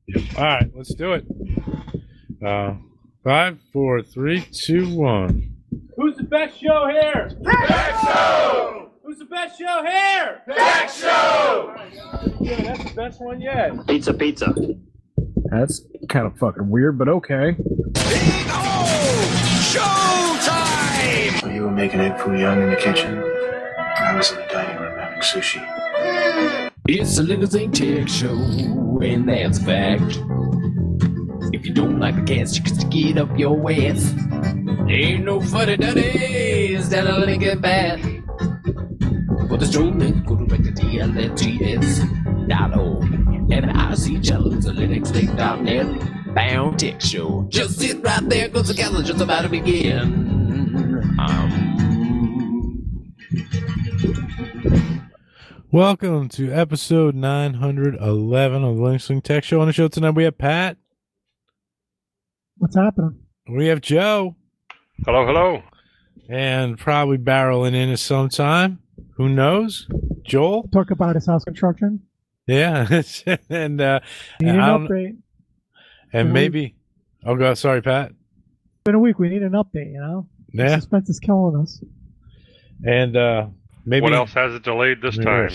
All right, let's do it. 5, 4, 3, 2, 1. Who's the best show here? Tech Show! Who's the best show here? Tech Show! Yeah, that's the best one yet. Pizza. That's kind of fucking weird, but okay. Showtime! So you were making egg foo young in the kitchen. I was in the dining room having sushi. It's a Little Thing Tech Show, and that's a fact. If you don't like the cast, you can stick it up your ass. Ain't no funny duddies that are linking bad. For the show, then go direct to TLFGS.org. And I see channels at linuxlink.net. Bound Tech Show. Just sit right there, cause the calendar just about to begin. Welcome to episode 911 of the Linux Tech Show. On the show tonight, we have Pat. What's happening? We have Joe. Hello, hello. And probably barreling in at some time. Who knows? Joel? Talk about his house construction. Yeah. and Need an update. And maybe... Oh, God. Sorry, Pat. It's been a week. We need an update, you know? Yeah. The suspense is killing us. And maybe... What else has it delayed this time?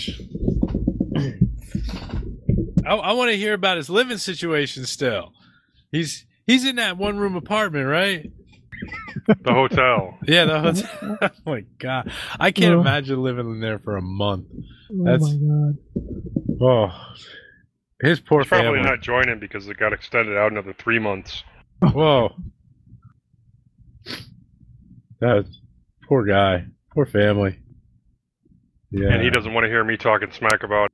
I want to hear about his living situation still. He's in that one-room apartment, right? The hotel. Yeah, the hotel. Oh, my God. I can't imagine living in there for a month. Oh, my God. Oh, his poor He's probably family. not joining because it got extended out another 3 months. Whoa. That poor guy. Poor family. Yeah. And he doesn't want to hear me talking smack about it.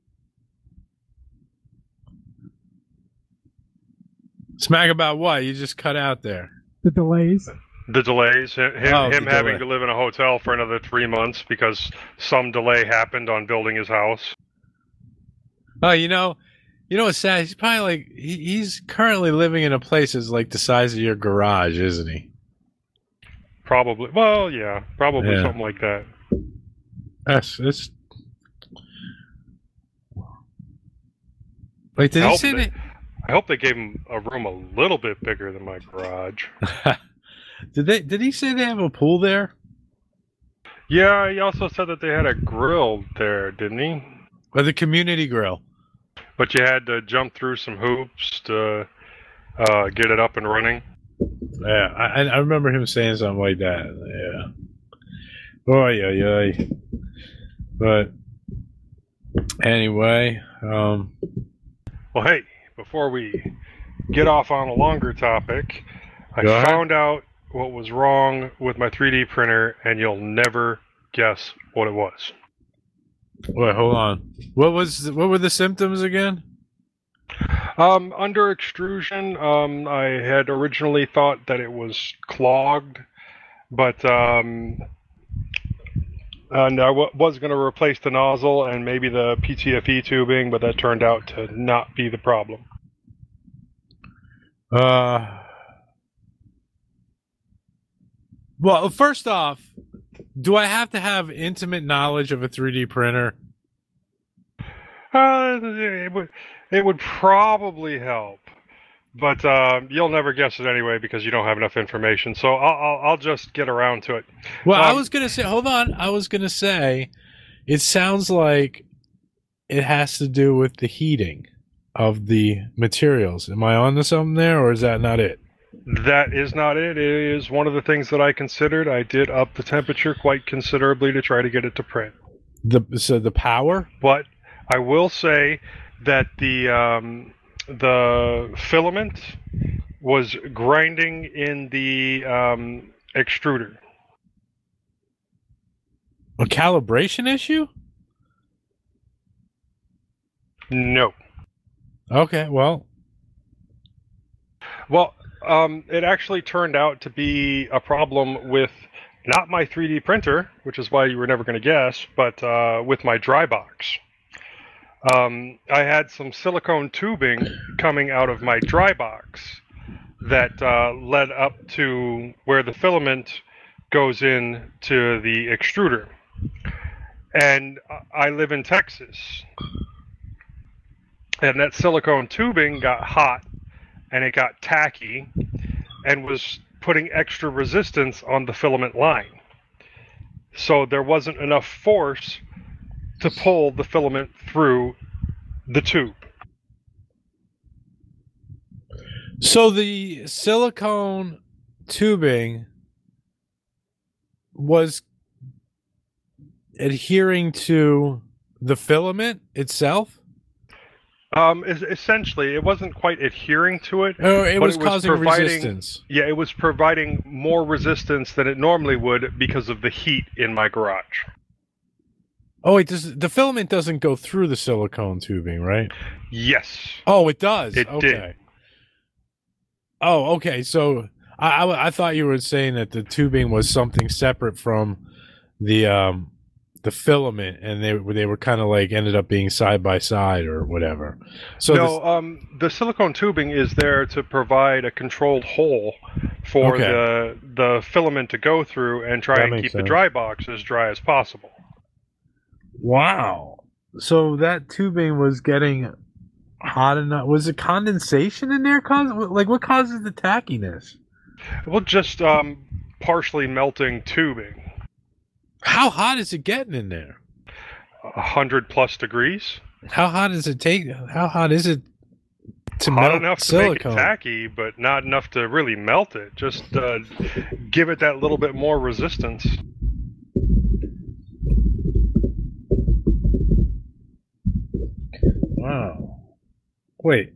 Smack about what? You just cut out there. The delays. The delays, him the having delay. to live in a hotel for another 3 months because some delay happened on building his house. Oh, you know what's sad? He's probably like he's currently living in a place that's like the size of your garage, isn't he? Probably. Well, yeah, probably Yeah. something like that. It's Wait, did he say that? I hope they gave him a room a little bit bigger than my garage. Did he say they have a pool there? Yeah, he also said that they had a grill there, didn't he? Or the community grill? But you had to jump through some hoops to get it up and running. Yeah, I remember him saying something like that. Yeah. Oy. But anyway, Well, hey, before we get off on a longer topic, I Go ahead. found out what was wrong with my 3D printer, and you'll never guess what it was. wait, hold on. What were the symptoms again? Under extrusion, I had originally thought that it was clogged, but and I was going to replace the nozzle and maybe the PTFE tubing, but that turned out to not be the problem. Well, first off, do I have to have intimate knowledge of a 3D printer? It would probably help, but you'll never guess it anyway because you don't have enough information. So I'll just get around to it. Well, I was going to say, hold on. I was going to say, it sounds like it has to do with the heating of the materials. Am I on to something there, or is that not it? That is not it. It is one of the things that I considered. I did up the temperature quite considerably to try to get it to print. So the power? But I will say that the filament was grinding in the extruder. A calibration issue? No. Okay, well. Well, it actually turned out to be a problem with not my 3D printer, which is why you were never going to guess, but with my dry box. I had some silicone tubing coming out of my dry box that led up to where the filament goes in to the extruder. And I live in Texas. And that silicone tubing got hot and it got tacky and was putting extra resistance on the filament line. So there wasn't enough force to pull the filament through the tube. So the silicone tubing was adhering to the filament itself? Essentially, it wasn't quite adhering to it. Oh, it but was causing resistance. Yeah, it was providing more resistance than it normally would because of the heat in my garage. Oh, wait, the filament doesn't go through the silicone tubing, right? Yes. Oh, it does. It okay. did. Oh, okay. So I thought you were saying that the tubing was something separate from the filament, and they were kind of like ended up being side by side or whatever. So no, the silicone tubing is there to provide a controlled hole for the filament to go through and try and keep the dry box as dry as possible. Wow. So that tubing was getting hot enough. Was it condensation in there? What causes the tackiness? Well, just partially melting tubing. How hot is it getting in there? 100+ degrees. How hot is it How hot is it to hot melt enough to silicone? make it tacky, but not enough to really melt it. Just give it that little bit more resistance. Wow. Wait.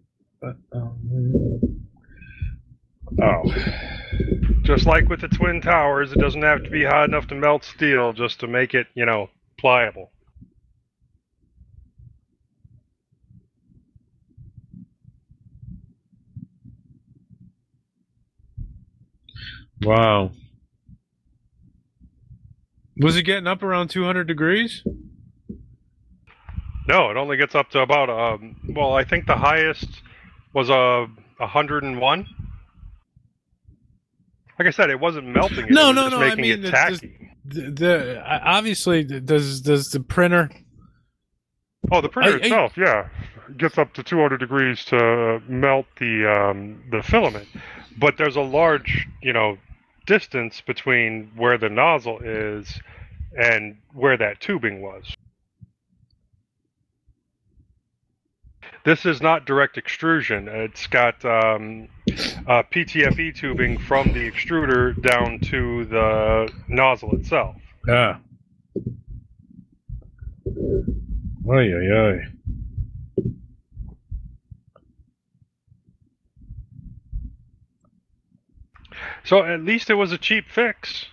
Just like with the Twin Towers, it doesn't have to be hot enough to melt steel just to make it, pliable. Wow. Was it getting up around 200 degrees? No, it only gets up to about, I think the highest was 101. Like I said, it wasn't melting it. No, it was just making I mean, it tacky. Obviously, does the printer? Oh, the printer itself, yeah, gets up to 200 degrees to melt the filament. But there's a large, distance between where the nozzle is and where that tubing was. This is not direct extrusion. It's got PTFE tubing from the extruder down to the nozzle itself. Yeah. Oy, oy, oy. So at least it was a cheap fix.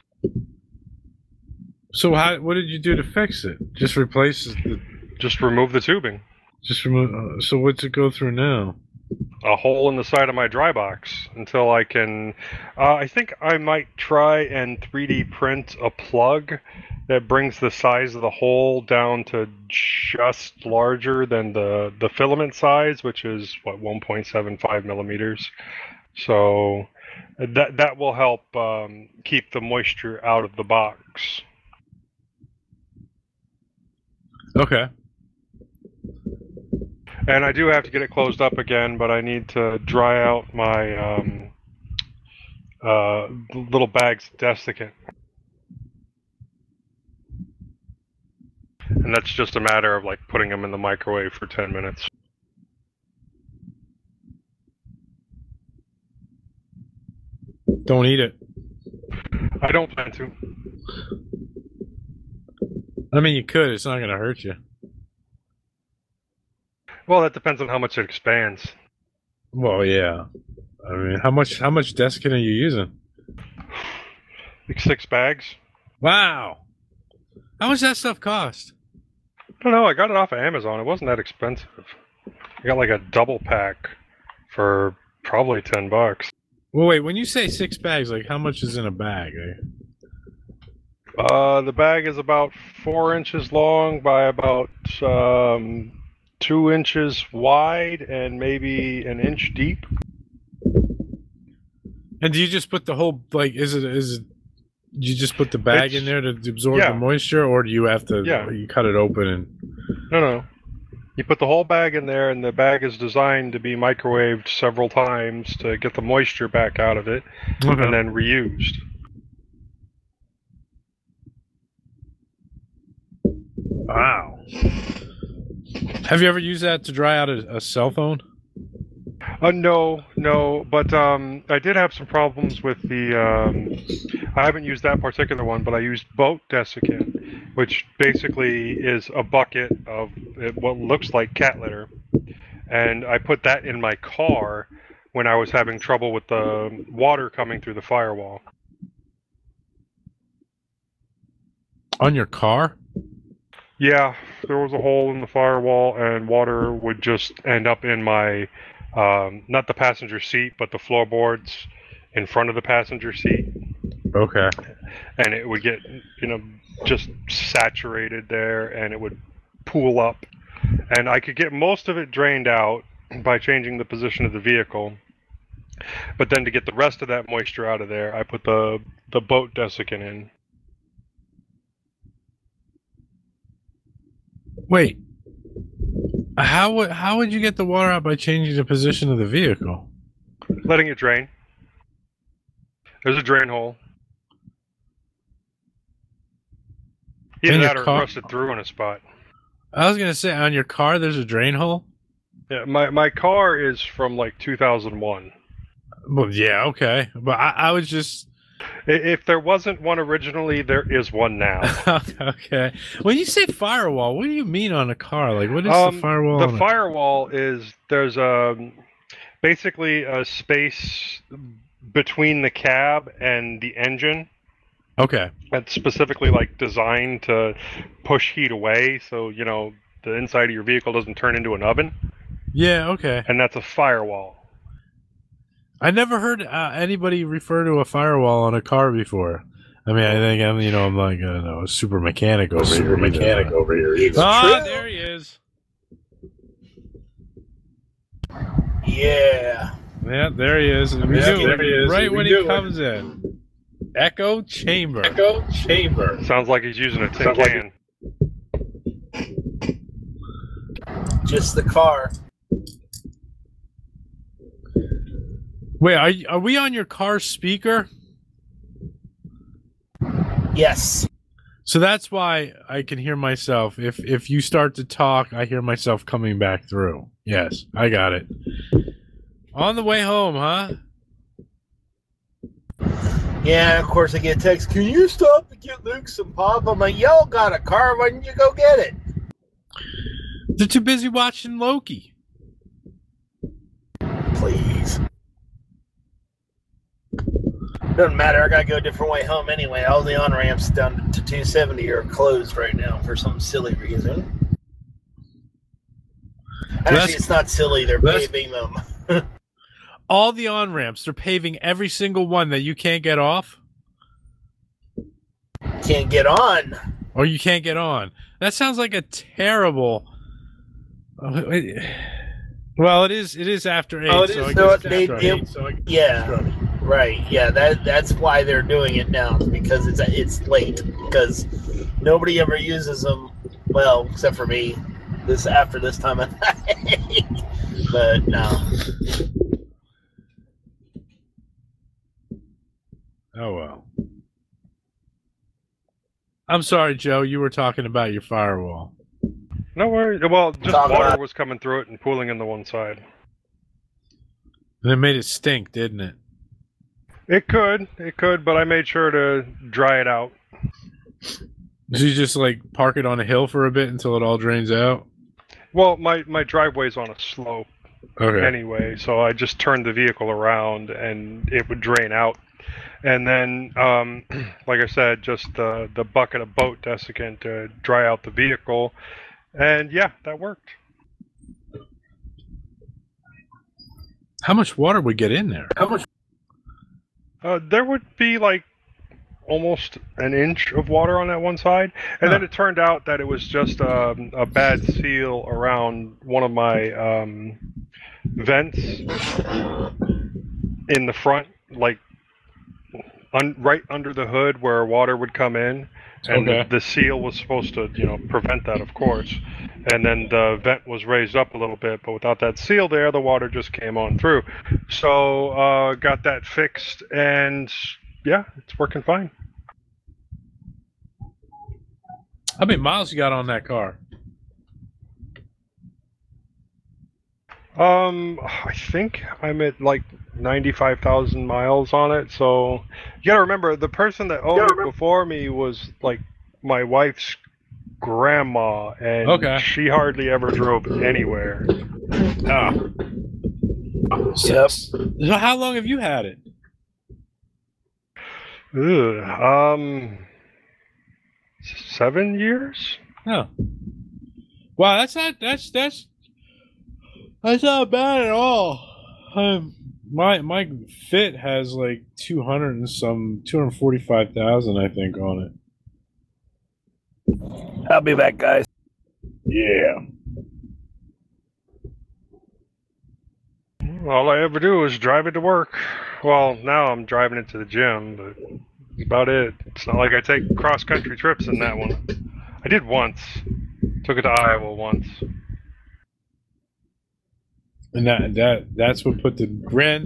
So what did you do to fix it? Just replace the. Just remove the tubing. Just remove. So what's it go through now? A hole in the side of my dry box until I can. I think I might try and 3D print a plug that brings the size of the hole down to just larger than the filament size, which is 1.75 millimeters. So that will help keep the moisture out of the box. Okay. And I do have to get it closed up again, but I need to dry out my little bags of desiccant. And that's just a matter of putting them in the microwave for 10 minutes. Don't eat it. I don't plan to. I mean, you could. It's not going to hurt you. Well, that depends on how much it expands. Well, yeah. I mean, how much desiccant are you using? 6 bags. Wow. How much that stuff cost? I don't know. I got it off of Amazon. It wasn't that expensive. I got a double pack for probably $10. Well, wait. When you say 6 bags, how much is in a bag? The bag is about 4 inches long by about 2 inches wide and maybe an inch deep. And do you just put the whole is it you just put the bag in there to absorb the moisture, or do you have to you cut it open and No. You put the whole bag in there, and the bag is designed to be microwaved several times to get the moisture back out of it, Okay. and then reused. Wow. Have you ever used that to dry out a cell phone? No, but I did have some problems with the. I haven't used that particular one, but I used boat desiccant, which basically is a bucket of what looks like cat litter, and I put that in my car when I was having trouble with the water coming through the firewall. On your car? Yeah, there was a hole in the firewall, and water would just end up in my, not the passenger seat, but the floorboards in front of the passenger seat. Okay. And it would get, just saturated there, and it would pool up. And I could get most of it drained out by changing the position of the vehicle. But then to get the rest of that moisture out of there, I put the boat desiccant in. Wait. How would you get the water out by changing the position of the vehicle? Letting it drain. There's a drain hole. In Either your that or car? it rusted through in a spot. I was gonna say, on your car there's a drain hole? Yeah, my car is from like 2001. Well, yeah, okay. But I was just If there wasn't one originally, there is one now. okay. When you say firewall, what do you mean on a car? Like, what is the firewall? The on a- firewall is there's basically a space between the cab and the engine Okay. that's specifically like designed to push heat away, so the inside of your vehicle doesn't turn into an oven, Yeah. Okay. and that's a firewall. I never heard anybody refer to a firewall on a car before. I mean, I think I'm like a super mechanic over here. Ah, there he is. Yeah. Yeah, there he is. We Yeah, knew there he is. right We when knew he it. comes in. Echo chamber. Sounds like he's using a tin can. Just the car. Wait, are we on your car speaker? Yes. So that's why I can hear myself. If you start to talk, I hear myself coming back through. Yes, I got it. On the way home, huh? Yeah, of course I get a text. Can you stop and get Luke some pop? I'm like, y'all got a car. Why didn't you go get it? They're too busy watching Loki. Please. Doesn't matter. I gotta go a different way home anyway. All the on ramps down to 270 are closed right now for some silly reason. Actually, it's not silly. They're paving them. All the on ramps, they're paving every single one that you can't get off, Can't get on. or you can't get on. That sounds like a terrible. Well, it is after 8. Oh, it so is. I So guess they- after they- 8. Yeah, right. Yeah, that's why they're doing it now, because it's late. Because nobody ever uses them. Well, except for me. After this time of night. But no. Oh well. I'm sorry, Joe. You were talking about your firewall. No worries. Well, just Talk water about- was coming through it and pooling in the one side. And it made it stink, didn't it? It could, but I made sure to dry it out. Did you just like park it on a hill for a bit until it all drains out? Well, my driveway's on a slope Okay. anyway, so I just turned the vehicle around and it would drain out. And then, like I said, just the bucket of boat desiccant to dry out the vehicle. And yeah, that worked. How much water would get in there? There would be like almost an inch of water on that one side, and then it turned out that it was just a bad seal around one of my vents in the front, like right under the hood where water would come in, and Okay. the seal was supposed to, prevent that, of course. And then the vent was raised up a little bit, but without that seal there, the water just came on through. So got that fixed, and yeah, it's working fine. How many miles you got on that car? I think I'm at like 95,000 miles on it. So you gotta remember, the person that owned it before me was like my wife's grandma, and Okay. she hardly ever drove anywhere. Yep. So how long have you had it? Ugh, 7 years. Oh. Wow, that's not bad at all. My Fit has like 245,000, I think, on it. I'll be back, guys. Yeah. All I ever do is drive it to work. Well, now I'm driving it to the gym, but that's about it. It's not like I take cross-country trips in that one. I did once. Took it to Iowa once. And that's what put the grand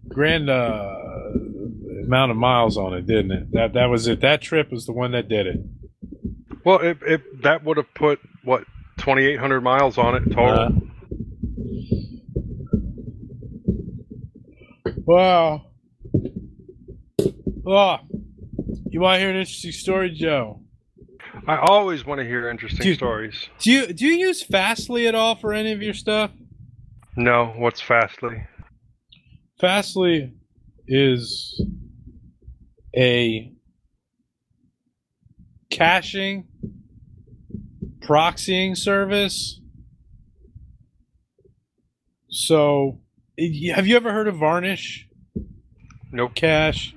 amount of miles on it, didn't it? That was it. That trip was the one that did it. Well, that would have put, what, 2,800 miles on it total. Wow. Oh, you want to hear an interesting story, Joe? I always want to hear interesting stories. Do you use Fastly at all for any of your stuff? No, what's Fastly? Fastly is a caching proxying service. So, have you ever heard of Varnish? Nope. Cache.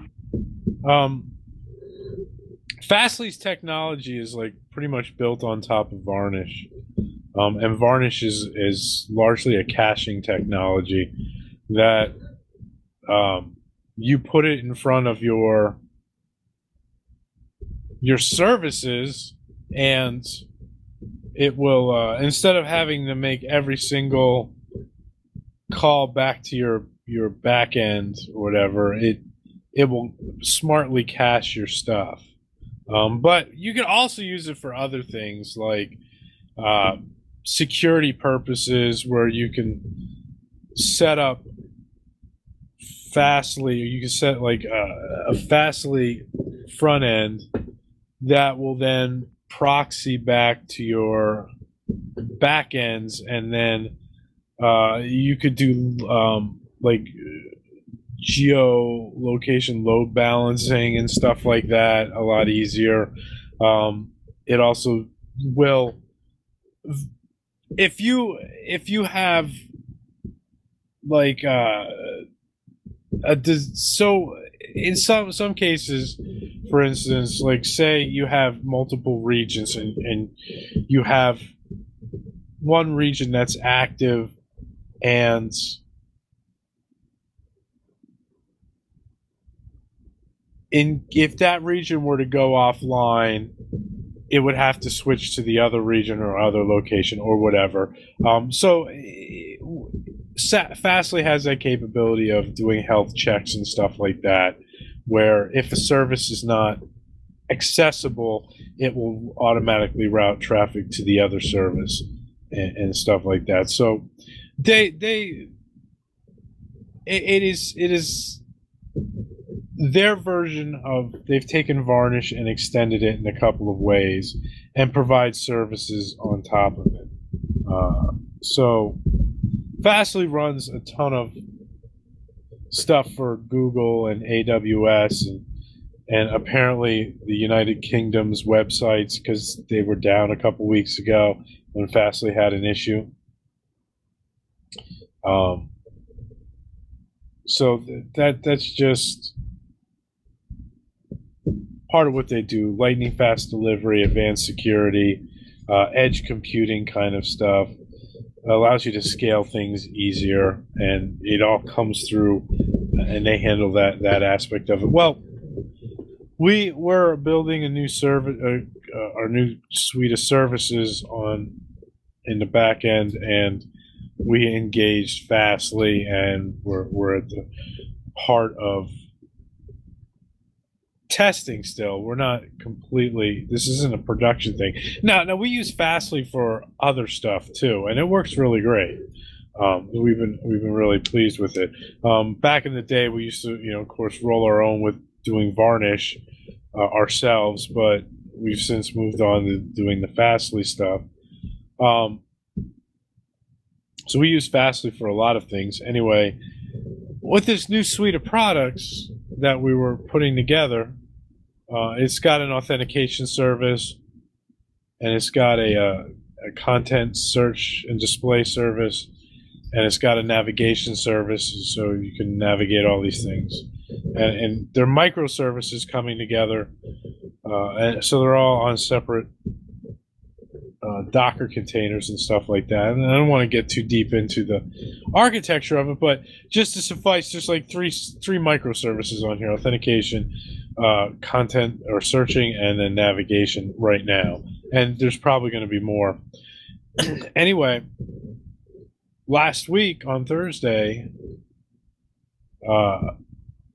Fastly's technology is like pretty much built on top of Varnish. And Varnish is largely a caching technology that you put it in front of your services, and it will instead of having to make every single call back to your back end or whatever, it will smartly cache your stuff. But you can also use it for other things like security purposes, where you can set up Fastly, or you can set like a Fastly front end that will then proxy back to your back ends, and then you could do like geolocation load balancing and stuff like that a lot easier. It also will, if you have like so in some cases, for instance, like say you have multiple regions, and you have one region that's active, and if that region were to go offline, it would have to switch to the other region or other location or whatever. So Fastly has that capability of doing health checks and stuff like that, where if a service is not accessible, it will automatically route traffic to the other service and stuff like that. So it is their version of, they've taken Varnish and extended it in a couple of ways and provide services on top of it. So Fastly runs a ton of stuff for Google and AWS and apparently the United Kingdom's websites, because they were down a couple weeks ago when Fastly had an issue. So that's just part of what they do: lightning fast delivery, advanced security, edge computing kind of stuff. It allows you to scale things easier, and it all comes through, and they handle that aspect of it. Well, We were building a new service, our new suite of services in the back end, and we engaged Fastly, and we're at the heart of testing still. We're not completely, this isn't a production thing. No, we use Fastly for other stuff too, and it works really great. We've been really pleased with it. Back in the day, we used to, of course, roll our own with doing Varnish ourselves, but we've since moved on to doing the Fastly stuff. So we use Fastly for a lot of things. Anyway, with this new suite of products that we were putting together, it's got an authentication service, and it's got a content search and display service, and it's got a navigation service, so you can navigate all these things. And they're microservices coming together, and so they're all on separate Docker containers and stuff like that. And I don't want to get too deep into the architecture of it, but just to suffice, just like three microservices on here: authentication, content or searching, and then navigation right now. And there's probably going to be more. Anyway, last week on Thursday, one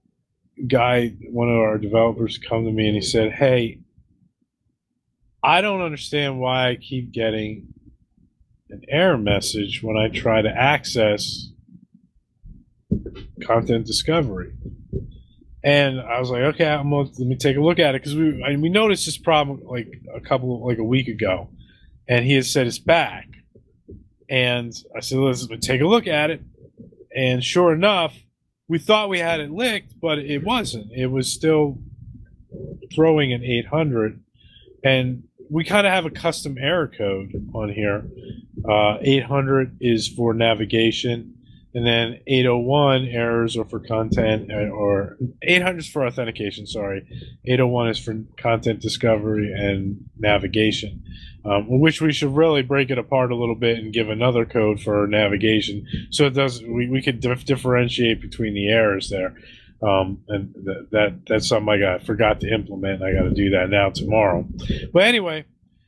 of our developers, come to me and he said, "Hey, I don't understand why I keep getting an error message when I try to access content discovery." And I was like, "Okay, let me take a look at it," because we noticed this problem like a week ago, and he had said it's back. And I said, "Let's take a look at it." And sure enough, we thought we had it licked, but it wasn't. It was still throwing an 800, and we kind of have a custom error code on here. 800 is for navigation, and then 801 errors are for content, or 800 is for authentication, sorry. 801 is for content discovery and navigation, which we should really break it apart a little bit and give another code for navigation, so it does. We could differentiate between the errors there. And that's something I forgot to implement. I got to do that now tomorrow. But anyway,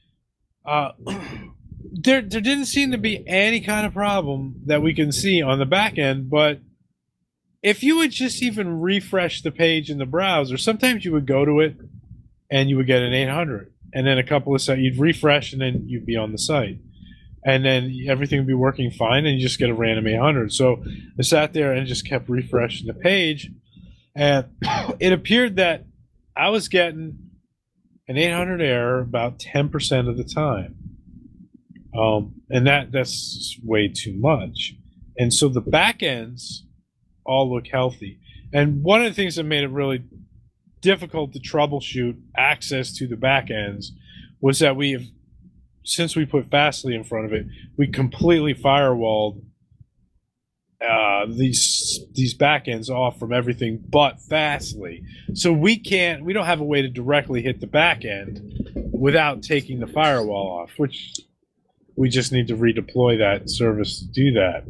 there didn't seem to be any kind of problem that we can see on the back end. But if you would just even refresh the page in the browser, sometimes you would go to it and you would get an 800, and then a couple of seconds you'd refresh, and then you'd be on the site, and then everything would be working fine, and you just get a random 800. So I sat there and just kept refreshing the page. And it appeared that I was getting an 800 error about 10% of the time. And that's way too much. And so the back ends all look healthy. And one of the things that made it really difficult to troubleshoot access to the back ends was that since we put Fastly in front of it, we completely firewalled these backends off from everything but Fastly. So we don't have a way to directly hit the backend without taking the firewall off, which we just need to redeploy that service to do that.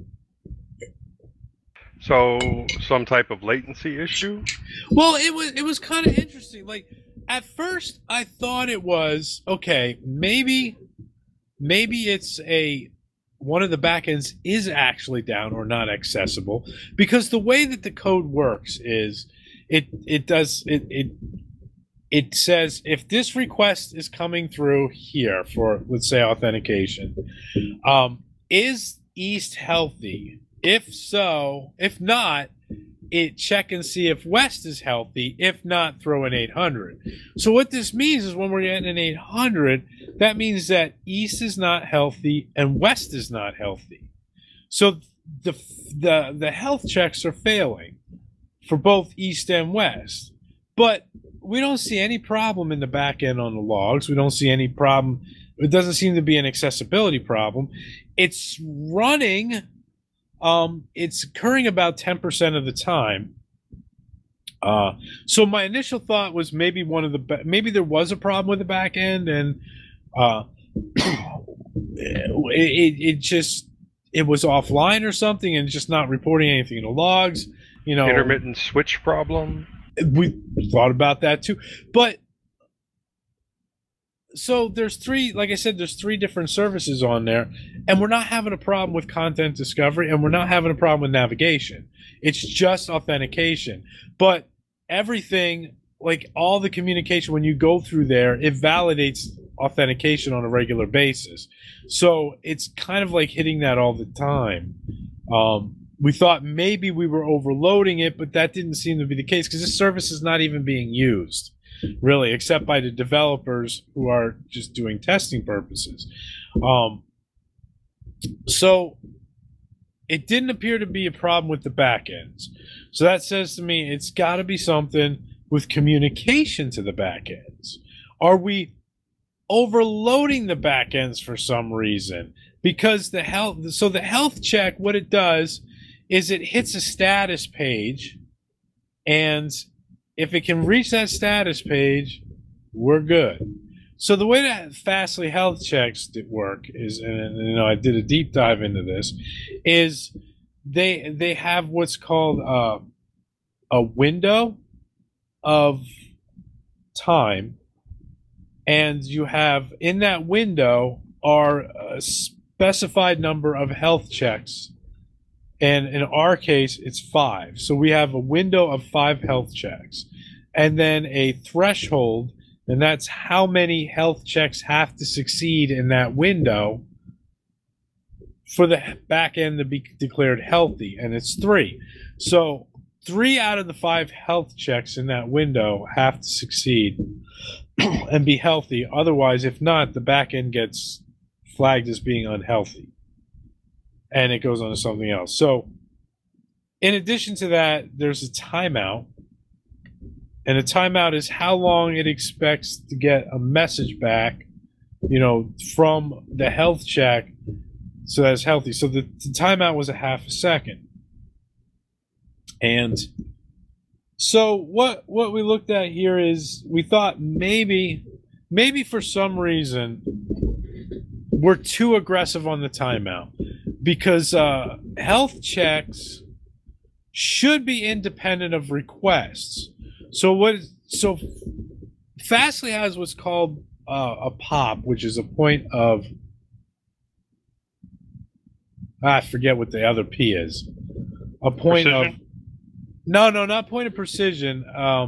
So some type of latency issue? Well, it was kind of interesting. Like at first I thought it was okay, maybe it's one of the backends is actually down or not accessible, because the way that the code works is it says if this request is coming through here for, let's say, authentication, is East healthy? If so, if not, it check and see if West is healthy. If not, throw an 800. So what this means is when we're getting an 800, that means that East is not healthy and West is not healthy. So the health checks are failing for both East and West. But we don't see any problem in the back end on the logs. We don't see any problem. It doesn't seem to be an accessibility problem. It's running. It's occurring about 10% of the time. So my initial thought was maybe maybe there was a problem with the back end, and it was offline or something, and just not reporting anything in the logs. Intermittent switch problem. We thought about that too. But so there's three, like I said, there's three different services on there, and we're not having a problem with content discovery, and we're not having a problem with navigation. It's just authentication. But everything, like all the communication, when you go through there, it validates authentication on a regular basis. So it's kind of like hitting that all the time. We thought maybe we were overloading it, but that didn't seem to be the case because this service is not even being used, really, except by the developers who are just doing testing purposes. So it didn't appear to be a problem with the backends. So that says to me it's got to be something with communication to the backends. Are we overloading the backends for some reason? Because the health check, what it does is it hits a status page, and if it can reach that status page, we're good. So the way that Fastly health checks work is, and I did a deep dive into this, is they have what's called a window of time, and you have in that window are a specified number of health checks. And in our case, it's 5. So we have a window of 5 health checks. And then a threshold, and that's how many health checks have to succeed in that window for the back end to be declared healthy. And it's 3. So 3 out of the 5 health checks in that window have to succeed and be healthy. Otherwise, if not, the back end gets flagged as being unhealthy, and it goes on to something else. So in addition to that, there's a timeout, and a timeout is how long it expects to get a message back, from the health check, so that's healthy. So the timeout was a half a second. And so what we looked at here is we thought maybe for some reason we're too aggressive on the timeout, because health checks should be independent of requests. So Fastly has what's called a POP, which is a point of, I forget what the other P is. A point Precision? of, no, not point of precision.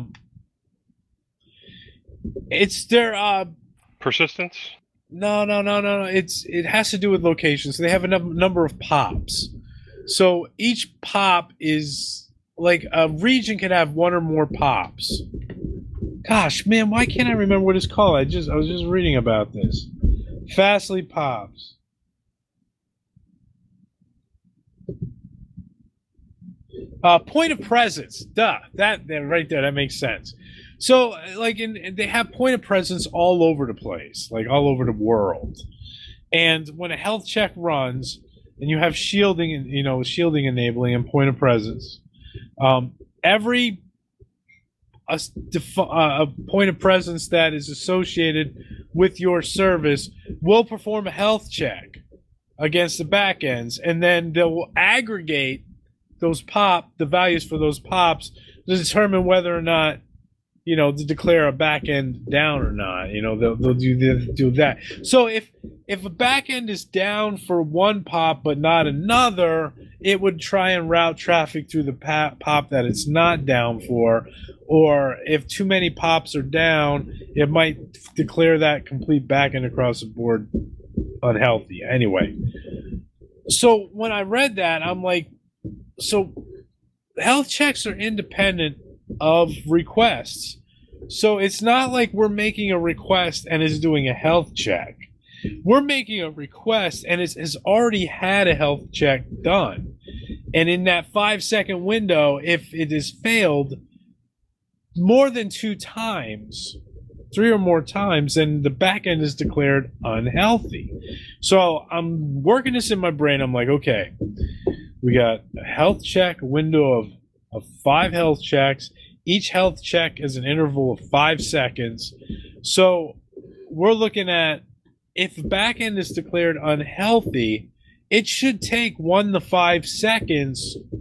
It's their Persistence? No. It has to do with location. So they have a number of pops. So each pop is like a region can have 1 or more pops. Gosh, man, why can't I remember what it's called? I was just reading about this. Fastly pops. Point of presence. Duh. That right there. That makes sense. So, they have point of presence all over the place, like all over the world. And when a health check runs, and you have shielding enabling and point of presence, every a point of presence that is associated with your service will perform a health check against the back ends, and then they'll aggregate the values for those pops to determine whether or not, to declare a back end down or not. They'll do that. So if a back end is down for one pop but not another, it would try and route traffic through the pop that it's not down for. Or if too many pops are down, it might declare that complete back end across the board unhealthy. Anyway, so when I read that, I'm like, so health checks are independent of requests. So it's not like we're making a request and it's doing a health check. We're making a request and it has already had a health check done. And in that 5-second window, if it has failed more than 2 times, 3 or more times, then the back end is declared unhealthy. So I'm working this in my brain. I'm like, okay, we got a health check window of 5 health checks. Each health check is an interval of 5 seconds. So we're looking at, if the back end is declared unhealthy, it should take 1 to 5 seconds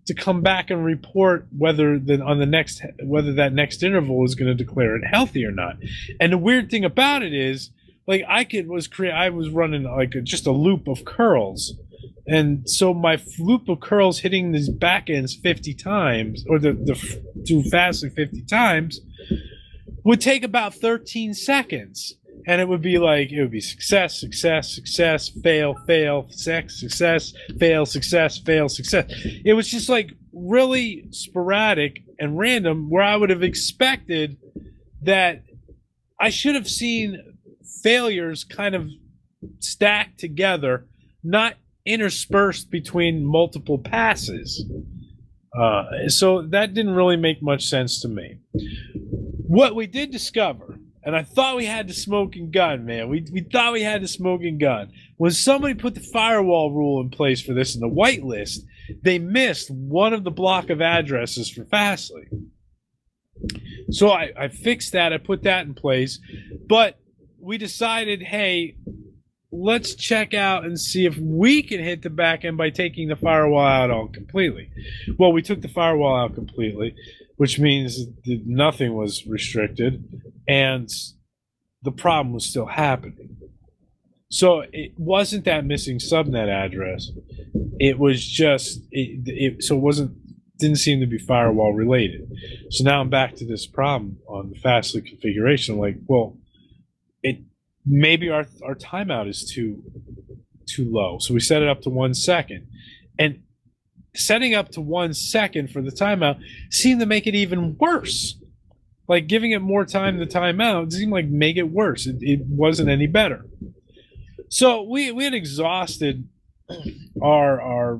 to come back and report whether that next interval is going to declare it healthy or not. And the weird thing about it is, like, I was running like just a loop of curls, and so my loop of curls hitting these back ends 50 times, or the too fastly 50 times, would take about 13 seconds. And it would be success, success, success, fail, fail, success, fail, success, fail, success. It was just like really sporadic and random, where I would have expected that I should have seen failures kind of stacked together, not interspersed between multiple passes. So that didn't really make much sense to me. What we did discover, and I thought we had the smoking gun, man. We thought we had the smoking gun. When somebody put the firewall rule in place for this in the whitelist, they missed one of the block of addresses for Fastly. So I fixed that. I put that in place. But we decided, hey, let's check out and see if we can hit the back end by taking the firewall out completely. Well, we took the firewall out completely, which means that nothing was restricted, and the problem was still happening. So it wasn't that missing subnet address. It was just didn't seem to be firewall related. So now I'm back to this problem on the Fastly configuration. Like, well, maybe our timeout is too low. So we set it up to 1 second, and setting up to 1 second for the timeout seemed to make it even worse. Like, giving it more time to timeout seemed like make it worse. It wasn't any better. So we had exhausted our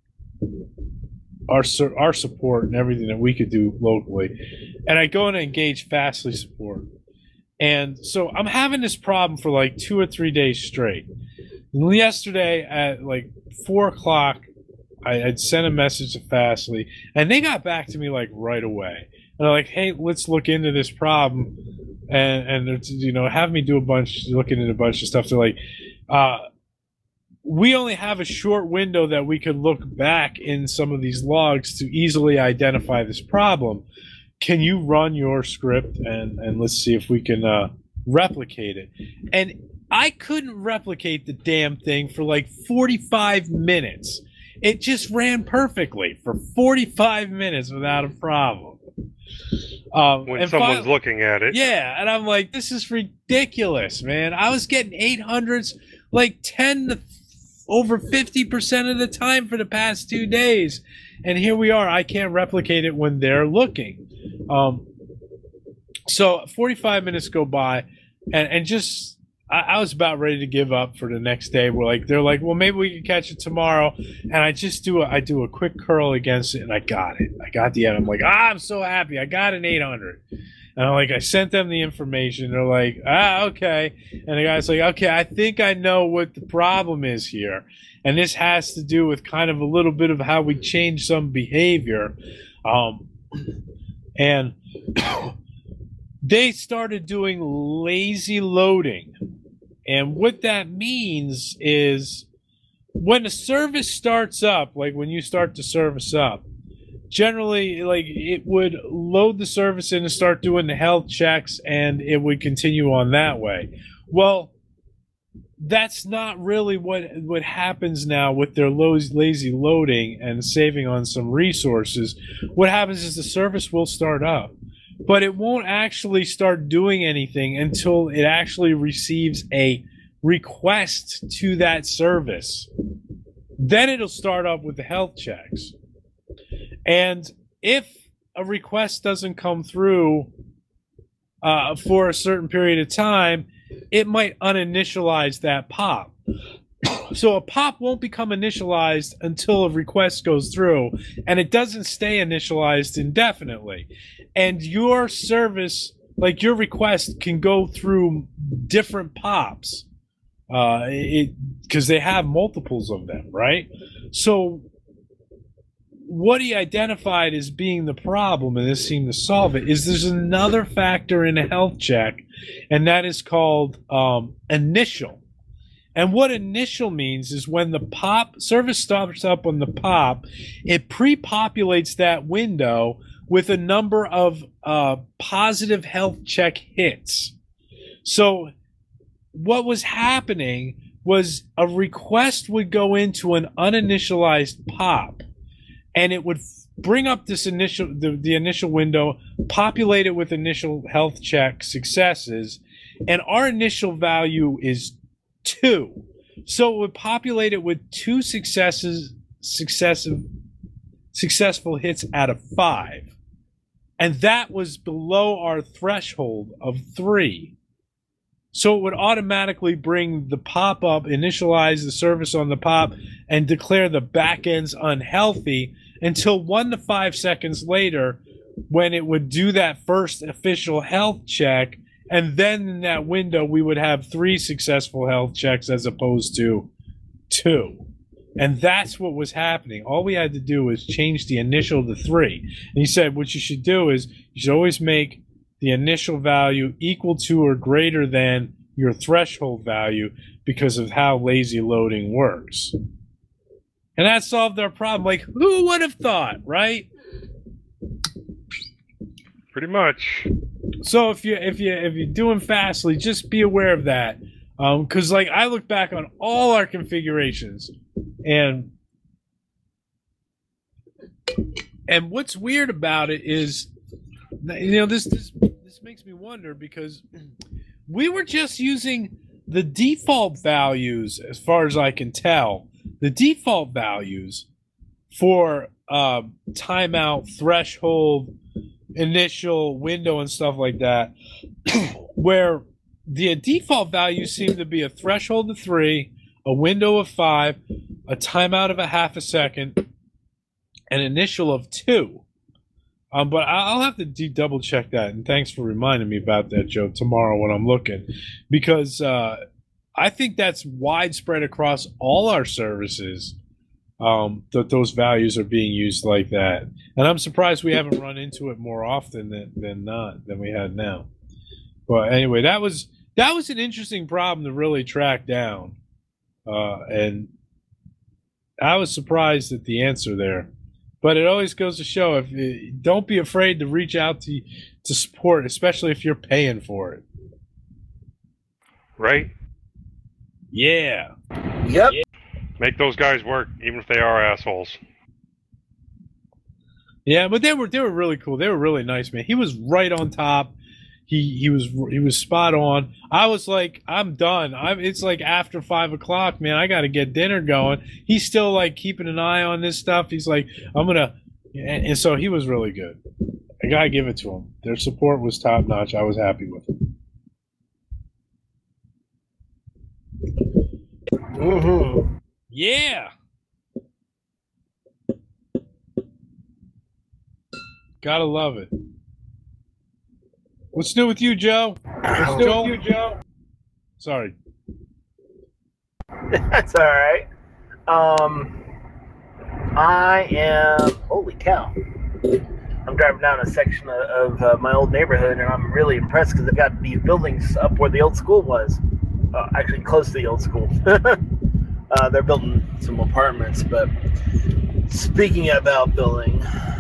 support and everything that we could do locally, and I go and engage Fastly support. And so I'm having this problem for like 2 or 3 days straight. And yesterday at like 4 o'clock, I had sent a message to Fastly, and they got back to me like right away. And they're like, hey, let's look into this problem, and have me looking into a bunch of stuff. They're like, we only have a short window that we could look back in some of these logs to easily identify this problem. Can you run your script and let's see if we can replicate it? And I couldn't replicate the damn thing for like 45 minutes. It just ran perfectly for 45 minutes without a problem. When someone's looking at it. Yeah, and I'm like, this is ridiculous, man. I was getting 800s like 10 to over 50% of the time for the past 2 days. And here we are. I can't replicate it when they're looking. So 45 minutes go by, and just I was about ready to give up for the next day. They're like, well, maybe we can catch it tomorrow. And I do a quick curl against it, and I got it. I got the end. I'm like, I'm so happy. I got an 800. And I sent them the information. They're like, okay. And the guy's like, okay, I think I know what the problem is here. And this has to do with kind of a little bit of how we change some behavior. And they started doing lazy loading. And what that means is when a service starts up, like when you start the service up, generally, like, it would load the service in and start doing the health checks, and it would continue on that way. Well, that's not really what happens now with their lazy loading and saving on some resources. What happens is the service will start up, but it won't actually start doing anything until it actually receives a request to that service. Then it'll start up with the health checks. And if a request doesn't come through for a certain period of time, it might uninitialize that POP. So a POP won't become initialized until a request goes through, and it doesn't stay initialized indefinitely. And your service, like your request, can go through different POPs because they have multiples of them, right? So what he identified as being the problem, and this seemed to solve it, is there's another factor in a health check, and that is called initial. And what initial means is when the pop service starts up on the pop, it pre-populates that window with a number of positive health check hits. So what was happening was a request would go into an uninitialized pop, and it would bring up this the initial window, populate it with initial health check successes, and our initial value is 2. So it would populate it with 2 successful hits out of 5. And that was below our threshold of 3. So it would automatically bring the pop up, initialize the service on the pop, and declare the back end's unhealthy until 1 to 5 seconds later, when it would do that first official health check. And then in that window, we would have 3 successful health checks as opposed to 2. And that's what was happening. All we had to do was change the initial to 3. And he said what you should do is you should always make the initial value equal to or greater than your threshold value because of how lazy loading works. And that solved our problem. Like, who would have thought, right? Pretty much. So if you're doing Fastly, just be aware of that. Because like I look back on all our configurations, and what's weird about it is, this makes me wonder, because we were just using the default values, as far as I can tell, the default values for timeout, threshold, initial window, and stuff like that, where the default values seem to be a threshold of 3, a window of 5, a timeout of a half a second, an initial of 2. But I'll have to double check that, and thanks for reminding me about that, Joe, tomorrow when I'm looking, because I think that's widespread across all our services, that those values are being used like that. And I'm surprised we haven't run into it more often than we had now. But anyway, that was an interesting problem to really track down, and I was surprised at the answer there. But it always goes to show, don't be afraid to reach out to support, especially if you're paying for it. Right? Yeah. Yep. Make those guys work, even if they are assholes. Yeah, but they were really cool. They were really nice, man. He was right on top. He was spot on. I was like, I'm done. It's like after 5 o'clock, man. I got to get dinner going. He's still like keeping an eye on this stuff. He's like, and so he was really good. I gotta give it to him. Their support was top notch. I was happy with it. Mm-hmm. Yeah. Gotta love it. What's new with you, Joe? What's new with you, Joe? Sorry. That's all right. I am. Holy cow! I'm driving down a section of my old neighborhood, and I'm really impressed because they've got these buildings up where the old school was. Actually, close to the old school. They're building some apartments, but speaking about building,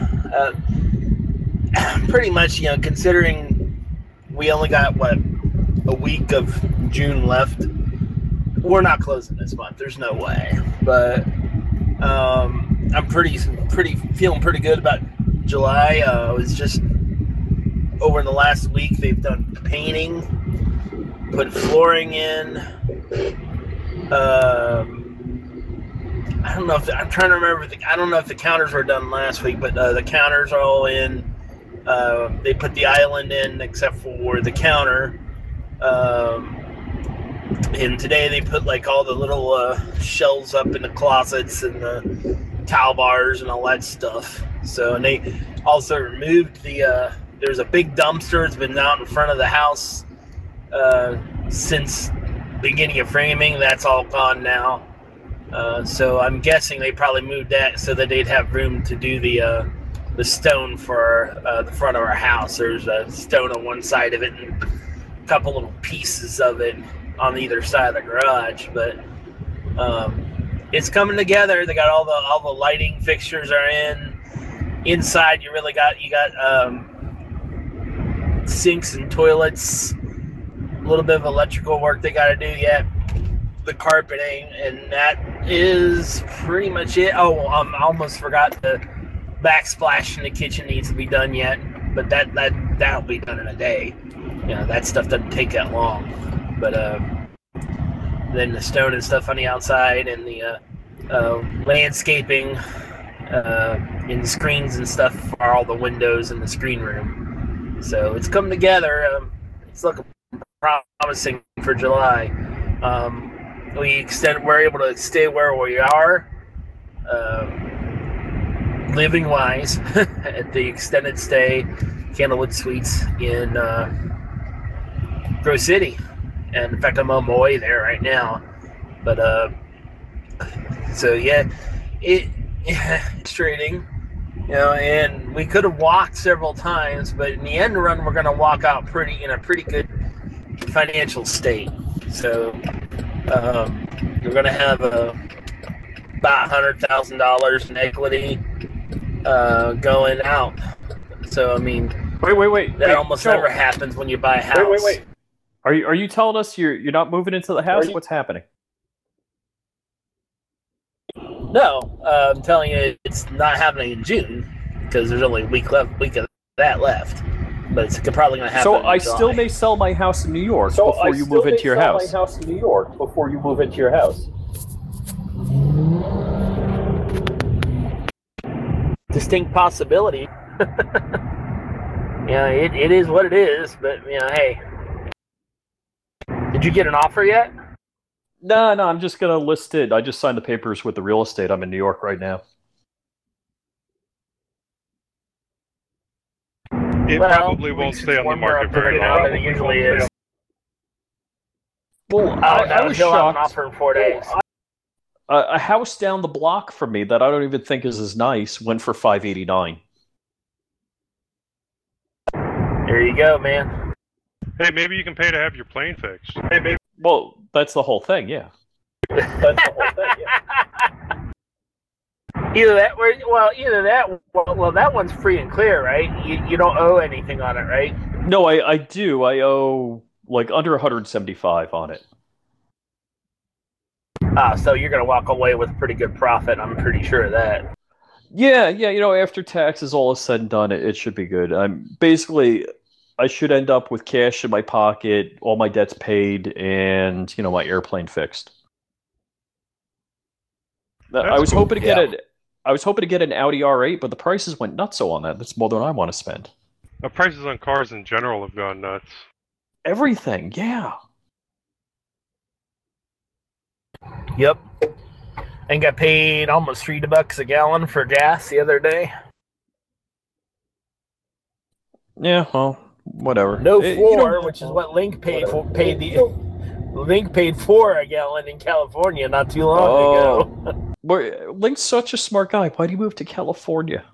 pretty much, considering we only got a week of June left, we're not closing this month. There's no way. But I'm feeling pretty good about July. It was just over in the last week they've done painting, put flooring in. I don't know if I'm trying to remember. I don't know if the counters were done last week, but the counters are all in. They put the island in except for the counter. And today they put like all the little shelves up in the closets and the towel bars and all that stuff. So, and they also removed there's a big dumpster that's been out in front of the house since beginning of framing. That's all gone now. So I'm guessing they probably moved that so that they'd have room to do the stone for the front of our house. There's a stone on one side of it and a couple little pieces of it on either side of the garage, but it's coming together. They got all the lighting fixtures are in. Inside, you got sinks and toilets. A little bit of electrical work they got to do yet. The carpeting, and that is pretty much it. Oh, I almost forgot the backsplash in the kitchen needs to be done yet, but that'll be done in a day. That stuff doesn't take that long. But then the stone and stuff on the outside, and the landscaping and screens and stuff for all the windows in the screen room. So it's coming together. It's looking promising for July. We're able to stay where we are, living wise, at the extended stay Candlewood Suites in Grove City, and in fact I'm on my way there right now. But so yeah, it's frustrating, and we could have walked several times, but in the end run we're going to walk out in a pretty good financial state. So we're going to have about $100,000 in equity going out. So I mean, wait. That almost never happens when you buy a house. Wait. Are you telling us you're not moving into the house? What's happening? No, I'm telling you, it's not happening in June because there's only a week of that left. But it's probably going to happen. So in I July. still may sell my house in New York before you move into your house. Distinct possibility. It is what it is. But hey, did you get an offer yet? No, I'm just going to list it. I just signed the papers with the real estate. I'm in New York right now. It probably won't stay on the market very long. It usually is. Well, I was shocked. An offer in 4 days. A house down the block from me that I don't even think is as nice went for $589. There you go, man. Hey, maybe you can pay to have your plane fixed. Well, that's the whole thing, yeah. Either that, well, that one's free and clear, right? You don't owe anything on it, right? No, I do. I owe like under $175 on it. So you're going to walk away with a pretty good profit. I'm pretty sure of that. Yeah. After taxes, all is said and done, it should be good. I should end up with cash in my pocket, all my debts paid, and my airplane fixed. I was hoping to get an Audi R8, but the prices went nutso on that. That's more than I want to spend. The prices on cars in general have gone nuts. Everything, yeah. Yep. And got paid almost $3 a gallon for gas the other day. Yeah, well, whatever. No floor, which is what Link paid for. Link paid $4 a gallon in California not too long ago. Link's such a smart guy. Why do you move to California?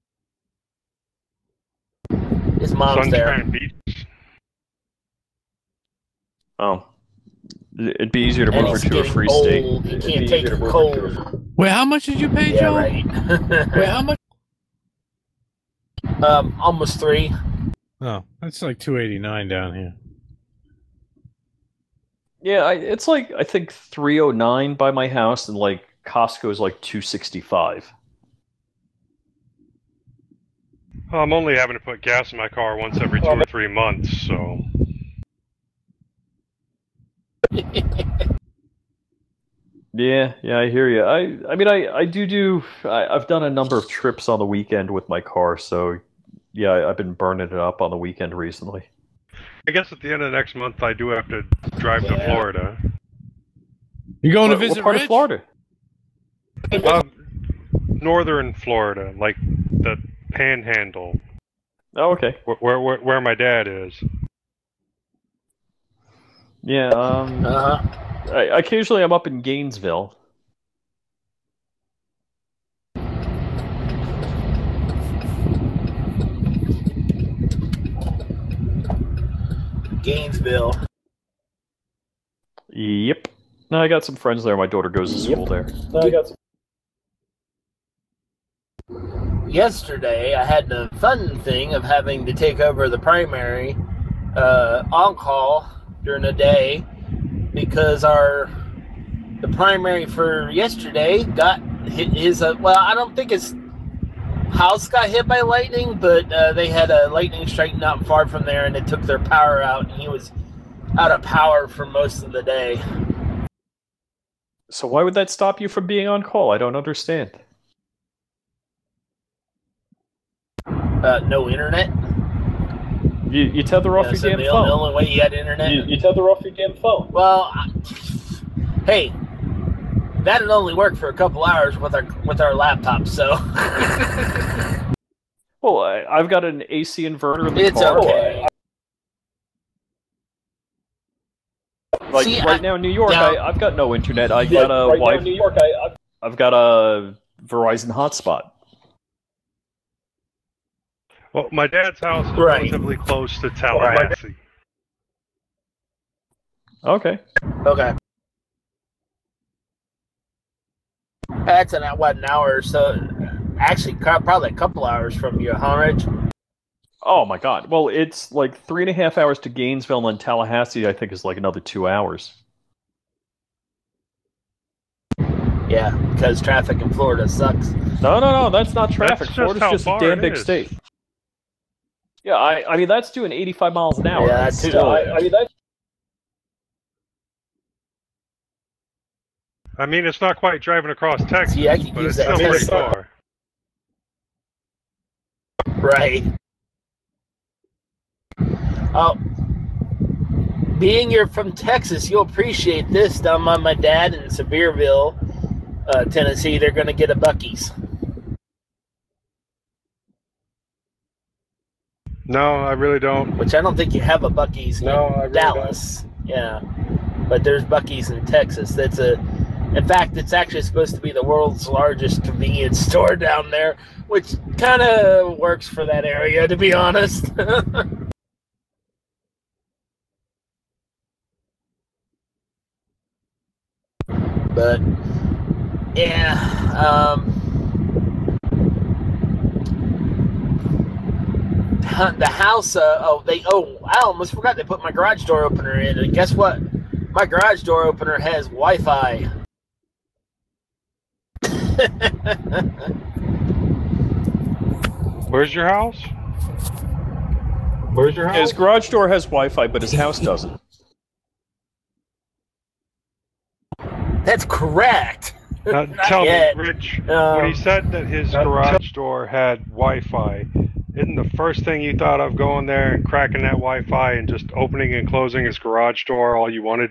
His mom's there. Beach. Oh. It'd be easier to move her to a free state. He can't take the cold. Wait, how much did you pay, Yeah, Joe? right. Wait, how much? Almost 3. Oh, that's like $289 down here. Yeah, it's like, I think $309 by my house, and like Costco's like $265. I'm only having to put gas in my car once every 2 or 3 months, so... Yeah, I hear you. I've done a number of trips on the weekend with my car, so yeah, I've been burning it up on the weekend recently. I guess at the end of next month I do have to drive to Florida. You going to What visit part Rich? of Florida? Northern Florida, like the Panhandle, Oh, okay. where my dad is. Yeah, occasionally I'm up in Gainesville. Gainesville. Yep. No, I got some friends there. My daughter goes to school there. Yesterday, I had the fun thing of having to take over the primary on call during the day because the primary for yesterday got hit. I don't think his house got hit by lightning, but they had a lightning strike not far from there, and it took their power out, and he was out of power for most of the day. So why would that stop you from being on call? I don't understand. No internet. You tether off your So damn the phone. only way you had internet. You tether off your damn phone. Well, hey, that'd only work for a couple hours with our laptop. So Well, I've got an AC inverter in the it's car. okay. Like See, right now in New York, now- I've got no internet. I've got a I've got a Verizon hotspot. Well, my dad's house is Right. relatively close to Tallahassee. Okay. Okay. That's an hour or so. Actually, probably a couple hours from you, huh, Rich? Oh my god. Well, it's like 3.5 hours to Gainesville, and Tallahassee, I think, is like another 2 hours. Yeah, because traffic in Florida sucks. No, that's not traffic. That's just Florida's how just a far damn it big is. state. Yeah, I mean that's doing 85 miles an hour. Yeah, That's too. still, I mean, it's not quite driving across Texas, See, I could but use it's that still pretty too. far. Right. Oh, being you're from Texas, you'll appreciate this. Down by my dad in Sevierville, Tennessee, they're going to get a Buc-ee's. No, I really don't. Which I don't think you have a Buc-ee's No, I in really Dallas. Yeah, but there's Buc-ee's in Texas. In fact, it's actually supposed to be the world's largest convenience store down there, which kind of works for that area, to be honest. But yeah, the house. I almost forgot they put my garage door opener in. And guess what? My garage door opener has Wi-Fi. Where's your house? his garage door has Wi-Fi, but his house doesn't. That's correct. Tell me, yet. Rich, when he said that his garage door had Wi-Fi, isn't the first thing you thought of going there and cracking that Wi-Fi and just opening and closing his garage door all you wanted?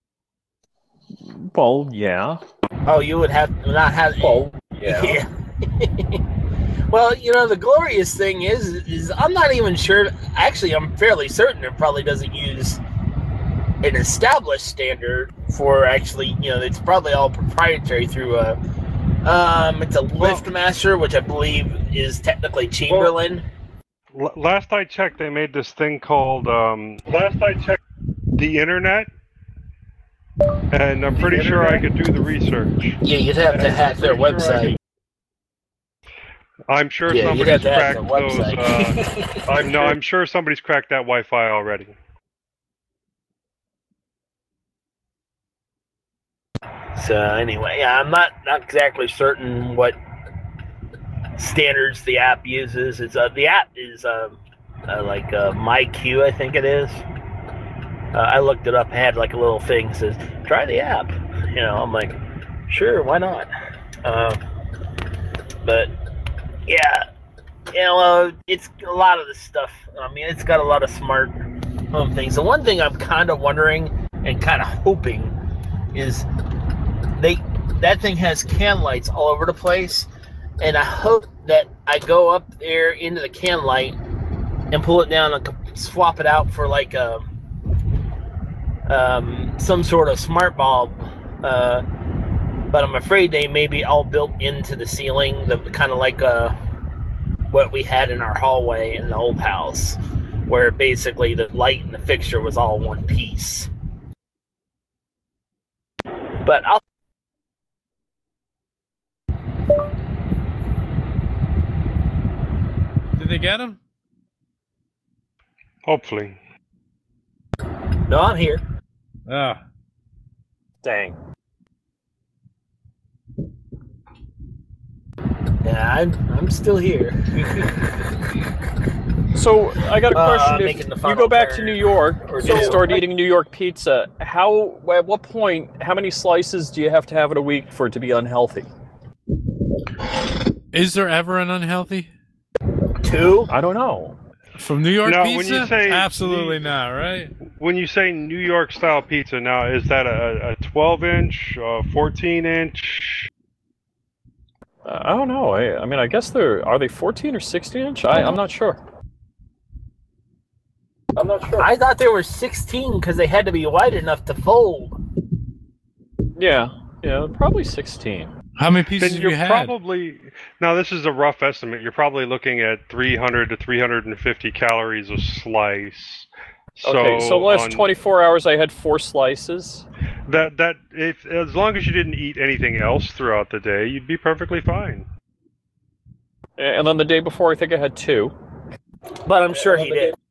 Well, yeah. Oh, you would have not have. Oh, yeah. Well, the glorious thing is I'm not even sure. Actually, I'm fairly certain it probably doesn't use an established standard for actually. It's probably all proprietary through it's a LiftMaster, which I believe is technically Chamberlain. Last I checked, they made this thing called the Internet, and I'm pretty sure I could do the research. Yeah, you'd have to hack their website. I'm sure Yeah, you'd somebody's have to hack cracked their those. website. I'm sure somebody's cracked that Wi-Fi already. So anyway, yeah, I'm not exactly certain what standards the app uses. The app is like MyQ, I think it is. I looked it up. I had like a little thing that says try the app. I'm like, sure, why not? But yeah, it's a lot of the stuff. I mean, it's got a lot of smart home things. The one thing I'm kind of wondering and kind of hoping is that thing has can lights all over the place, and I hope that I go up there into the can light and pull it down and swap it out for like some sort of smart bulb. But I'm afraid they may be all built into the ceiling, kind of like what we had in our hallway in the old house, where basically the light and the fixture was all one piece. But I'll. Did they get him? Hopefully. No, I'm here. Ah. Dang. Yeah, I'm still here. So I got a question. making the If you final go back to turn New York or and two. start eating New York pizza, at what point, how many slices do you have to have in a week for it to be unhealthy? Is there ever an unhealthy? 2? I don't know. From New York No, pizza? when you say Absolutely not, right? When you say New York style pizza, now is that a 12-inch, 14-inch? I don't know. I mean, I guess are they 14 or 16 inch? I'm not sure. I thought they were 16 because they had to be wide enough to fold. Yeah, probably 16. How many pieces Then have you're you had? probably now. This is a rough estimate. You're probably looking at 300 to 350 calories a slice. Okay, so the last 24 hours I had 4 slices. That if as long as you didn't eat anything else throughout the day, you'd be perfectly fine. And then the day before, I think I had 2. But I'm sure he did.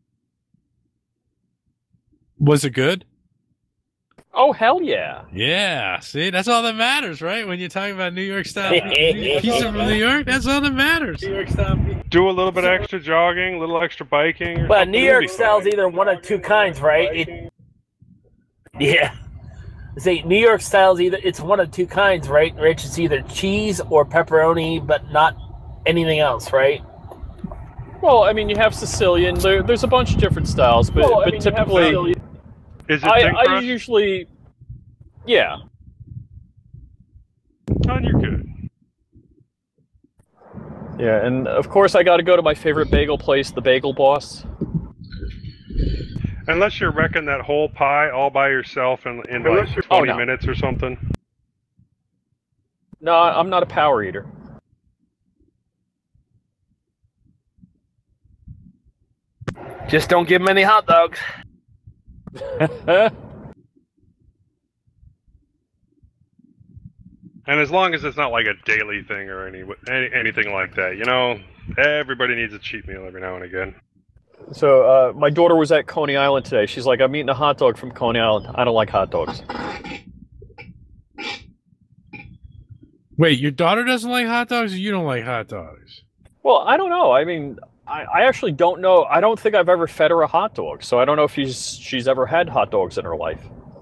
Was it good? Oh, hell yeah. Yeah, see, that's all that matters, right? When you're talking about New York style pizza from New York, that's all that matters. New York style pizza. Do a little bit extra jogging, a little extra biking. Or But something, New you'll York be style's fine. either one of 2 kinds, right? Yeah. See, New York style's it's one of 2 kinds, right, Rich? It's either cheese or pepperoni, but not anything else, right? Well, I mean, you have Sicilian. There's a bunch of different styles, but typically, Is it thin I crust? usually, yeah. Oh, you're good. Yeah, and of course I got to go to my favorite bagel place, the Bagel Boss. Unless you're wrecking that whole pie all by yourself in like 20 Oh, no. minutes or something. No, I'm not a power eater. Just don't give him any hot dogs. And as long as it's not like a daily thing or anything like that, you know, everybody needs a cheat meal every now and again. So my daughter was at Coney Island today. She's like, I'm eating a hot dog from Coney Island. I don't like hot dogs. Wait, your daughter doesn't like hot dogs, or you don't like hot dogs? Well, I don't know. I mean, I actually don't know. I don't think I've ever fed her a hot dog, so I don't know if she's ever had hot dogs in her life.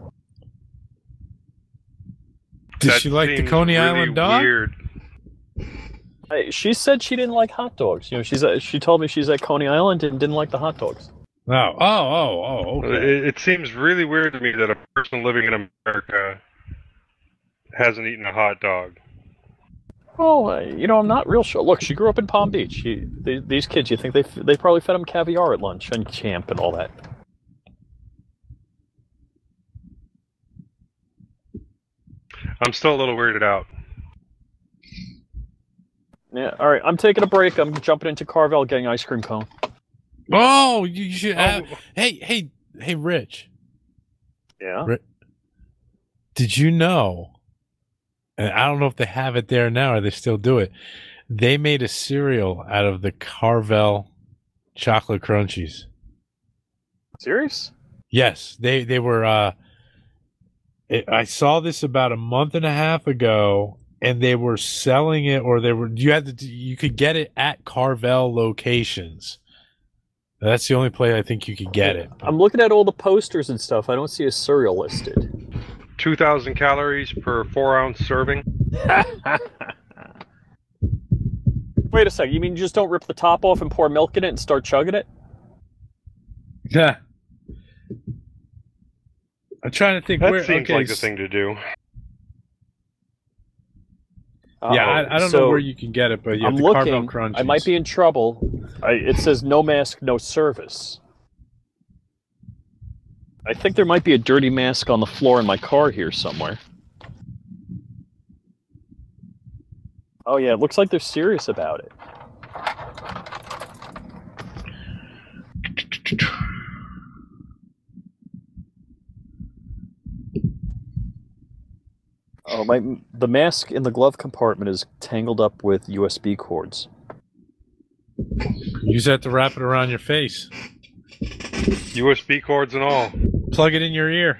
Did That she like the seems Coney really Island dog? Weird. She said she didn't like hot dogs. You know, she told me she's at Coney Island and didn't like the hot dogs. Oh, okay. It seems really weird to me that a person living in America hasn't eaten a hot dog. Well, you know, I'm not real sure. Look, she grew up in Palm Beach. These kids, you think they probably fed them caviar at lunch and camp and all that. I'm still a little weirded out. Yeah, all right. I'm taking a break. I'm jumping into Carvel, getting ice cream cone. Oh, you should have. Hey, Rich. Yeah. Did you know? And I don't know if they have it there now or they still do it. They made a cereal out of the Carvel chocolate crunchies. Serious? Yes, they were. I saw this about a month and a half ago, and they were selling it, or you could get it at Carvel locations. That's the only place I think you could get it. I'm looking at all the posters and stuff. I don't see a cereal listed. 2,000 calories per 4-ounce serving. Wait a second. You mean you just don't rip the top off and pour milk in it and start chugging it? Yeah. I'm trying to think. That seems like the thing to do. Yeah, I don't know where you can get it, but you have I'm the looking. Carvel Crunchies. I might be in trouble. It says no mask, no service. I think there might be a dirty mask on the floor in my car here somewhere. Oh yeah, it looks like they're serious about it. the mask in the glove compartment is tangled up with USB cords. You just have to wrap it around your face. USB cords and all. Plug it in your ear.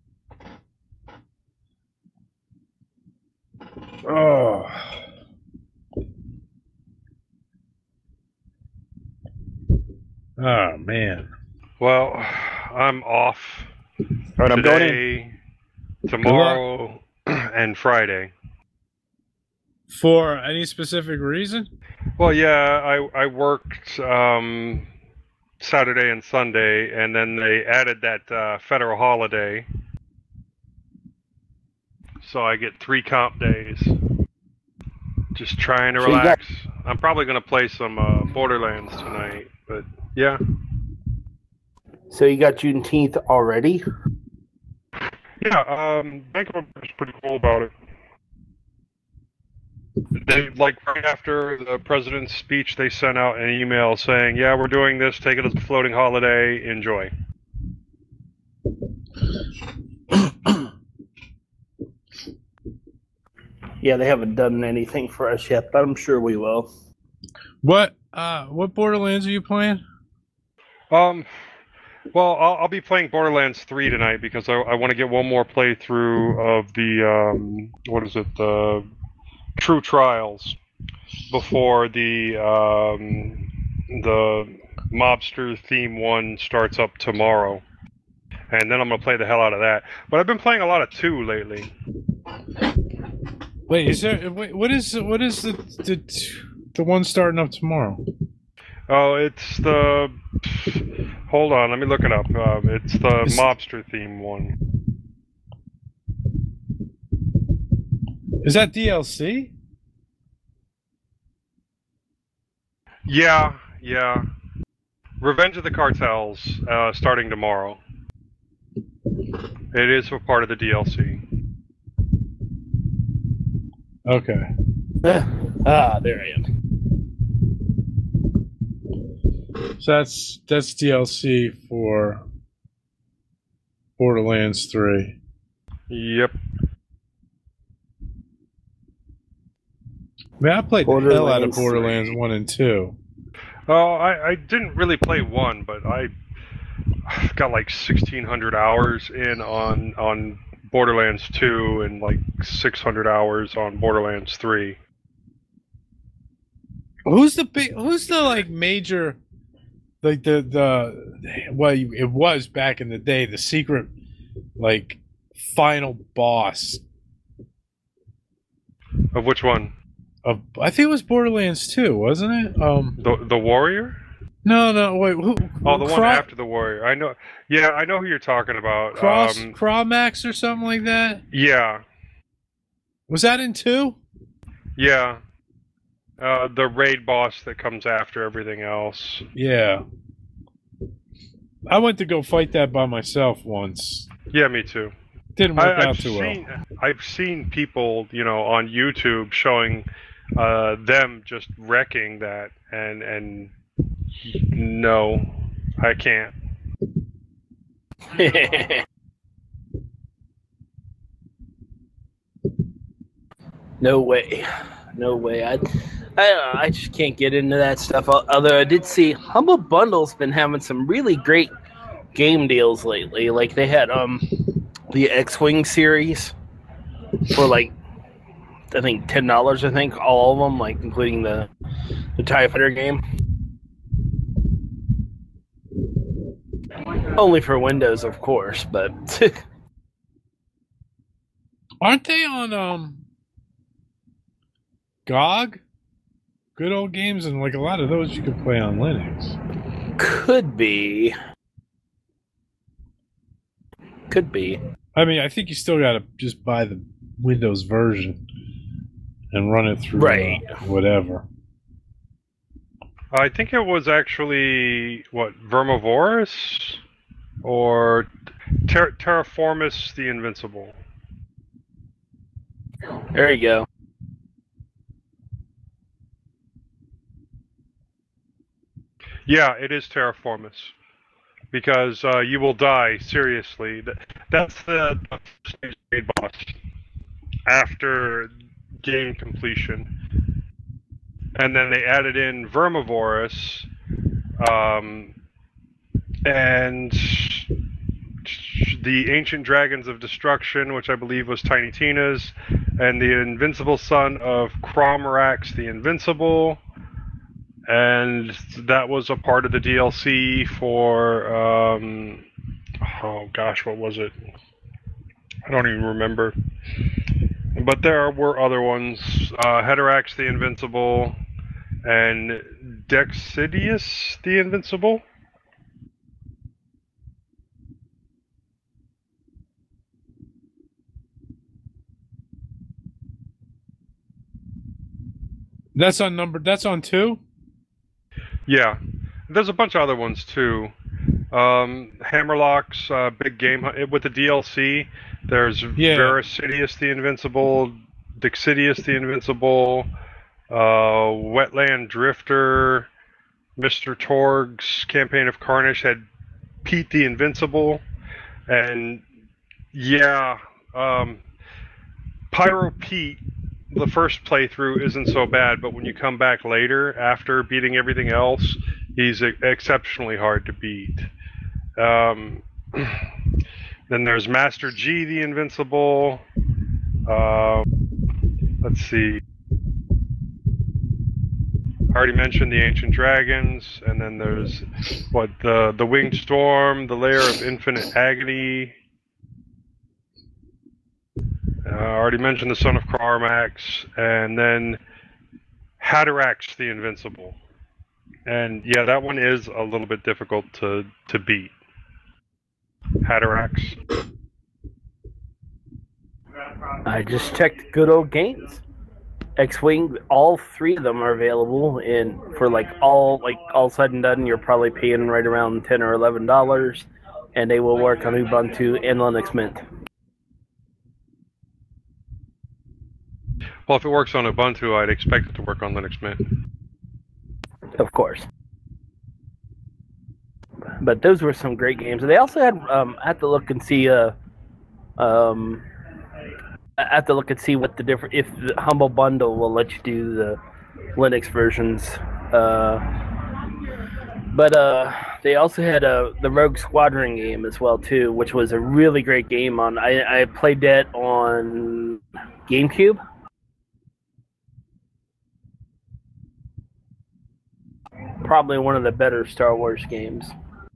Oh. Oh, man. Well, I'm off All right, I'm going in. today, tomorrow, and Friday. For any specific reason? Well, yeah, I worked Saturday and Sunday, and then they added that federal holiday. So I get 3 comp days. Just trying to So you relax. I'm probably going to play some Borderlands tonight, but yeah. So you got Juneteenth already? Yeah, Bank of America's pretty cool about it. They, like, right after the president's speech, they sent out an email saying, yeah, we're doing this, take it as a floating holiday, enjoy. Yeah, they haven't done anything for us yet, but I'm sure we will. What Borderlands are you playing? Well, I'll be playing Borderlands 3 tonight because I want to get one more playthrough of the, the True Trials before the Mobster Theme 1 starts up tomorrow. And then I'm going to play the hell out of that. But I've been playing a lot of 2 lately. What is the one starting up tomorrow? Oh, it's the... Hold on, let me look it up. It's the Mobster Theme 1. Is that DLC? Yeah. Revenge of the Cartels, starting tomorrow. It is a part of the DLC. Okay. There I am. So that's DLC for Borderlands 3. Yep. Man, I played the hell out of Borderlands 1 and 2. Oh, I didn't really play 1, but I've got like 1,600 hours in on Borderlands 2 and like 600 hours on Borderlands 3. Who's the like major, like it was back in the day, the secret like final boss of which one? I think it was Borderlands 2, wasn't it? The Warrior? No, wait. Oh, the one after the Warrior. I know. Yeah, I know who you're talking about. Crawmax or something like that. Yeah. Was that in 2? Yeah. The raid boss that comes after everything else. Yeah. I went to go fight that by myself once. Yeah, me too. Didn't work out too well. I've seen people, on YouTube showing them just wrecking that, and no, I can't. No way. I just can't get into that stuff. Although I did see Humble Bundle's been having some really great game deals lately. Like they had the X-Wing series for like I think $10. I think all of them, like including the TIE Fighter game. Only for Windows, of course, but aren't they on GOG? Good old games, and like a lot of those you can play on Linux. Could be. I mean, I think you still got to just buy the Windows version and run it through whatever. I think it was actually Vermovorus or Terraformus the Invincible. There you go. Yeah, it is Terraformus. Because you will die, seriously. That's the raid boss. after game completion. And then they added in Vermivorous, and the Ancient Dragons of Destruction, which I believe was Tiny Tina's, and the Invincible Son of Cromarax the Invincible. And that was a part of the DLC for, oh gosh, what was it? I don't even remember. But there were other ones, Hederax the Invincible, and Dexidius the Invincible. That's on 2? Yeah. There's a bunch of other ones too. Hammerlock's big game with the DLC. There's Vericidius the Invincible, Dexidius the Invincible, Wetland Drifter, Mr. Torg's Campaign of Carnage had Pete the Invincible, and yeah, Pyro Pete, the first playthrough isn't so bad, but when you come back later after beating everything else, he's exceptionally hard to beat. Then there's Master G the Invincible. Let's see. I already mentioned the Ancient Dragons, and then there's the Winged Storm, the Lair of Infinite Agony. I already mentioned the Son of Cromarax, and then Hadarax the Invincible. And yeah, that one is a little bit difficult to beat. Hadarax. I just checked Good Old Games. X-Wing, all 3 of them are available, and for all said and done, you're probably paying right around $10 or $11, and they will work on Ubuntu and Linux Mint. Well, if it works on Ubuntu, I'd expect it to work on Linux Mint. Of course. But those were some great games. And they also had, I have to look and see, what the different, if the Humble Bundle will let you do the Linux versions. But they also had the Rogue Squadron game as well too, which was a really great game. I played that on GameCube. Probably one of the better Star Wars games.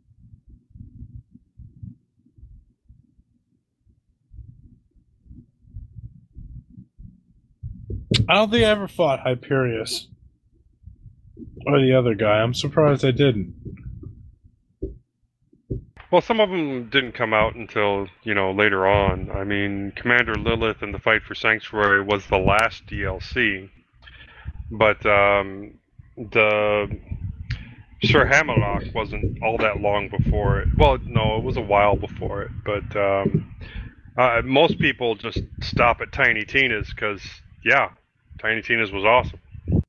I don't think I ever fought Hyperius. Or the other guy. I'm surprised I didn't. Well, some of them didn't come out until, later on. I mean, Commander Lilith and the Fight for Sanctuary was the last DLC. But the Sir Hammerlock wasn't all that long before it. Well, no, it was a while before it. But most people just stop at Tiny Tina's because, yeah, Tiny Tina's was awesome.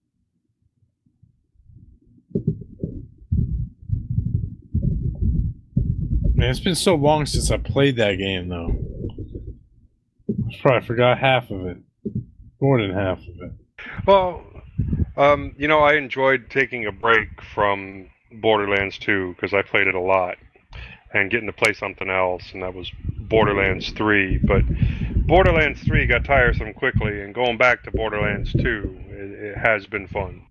Man, it's been so long since I played that game, though. I probably forgot half of it. More than half of it. Well, I enjoyed taking a break from Borderlands 2 because I played it a lot and getting to play something else, and that was Borderlands 3. But Borderlands 3 got tiresome quickly, and going back to Borderlands 2, it has been fun.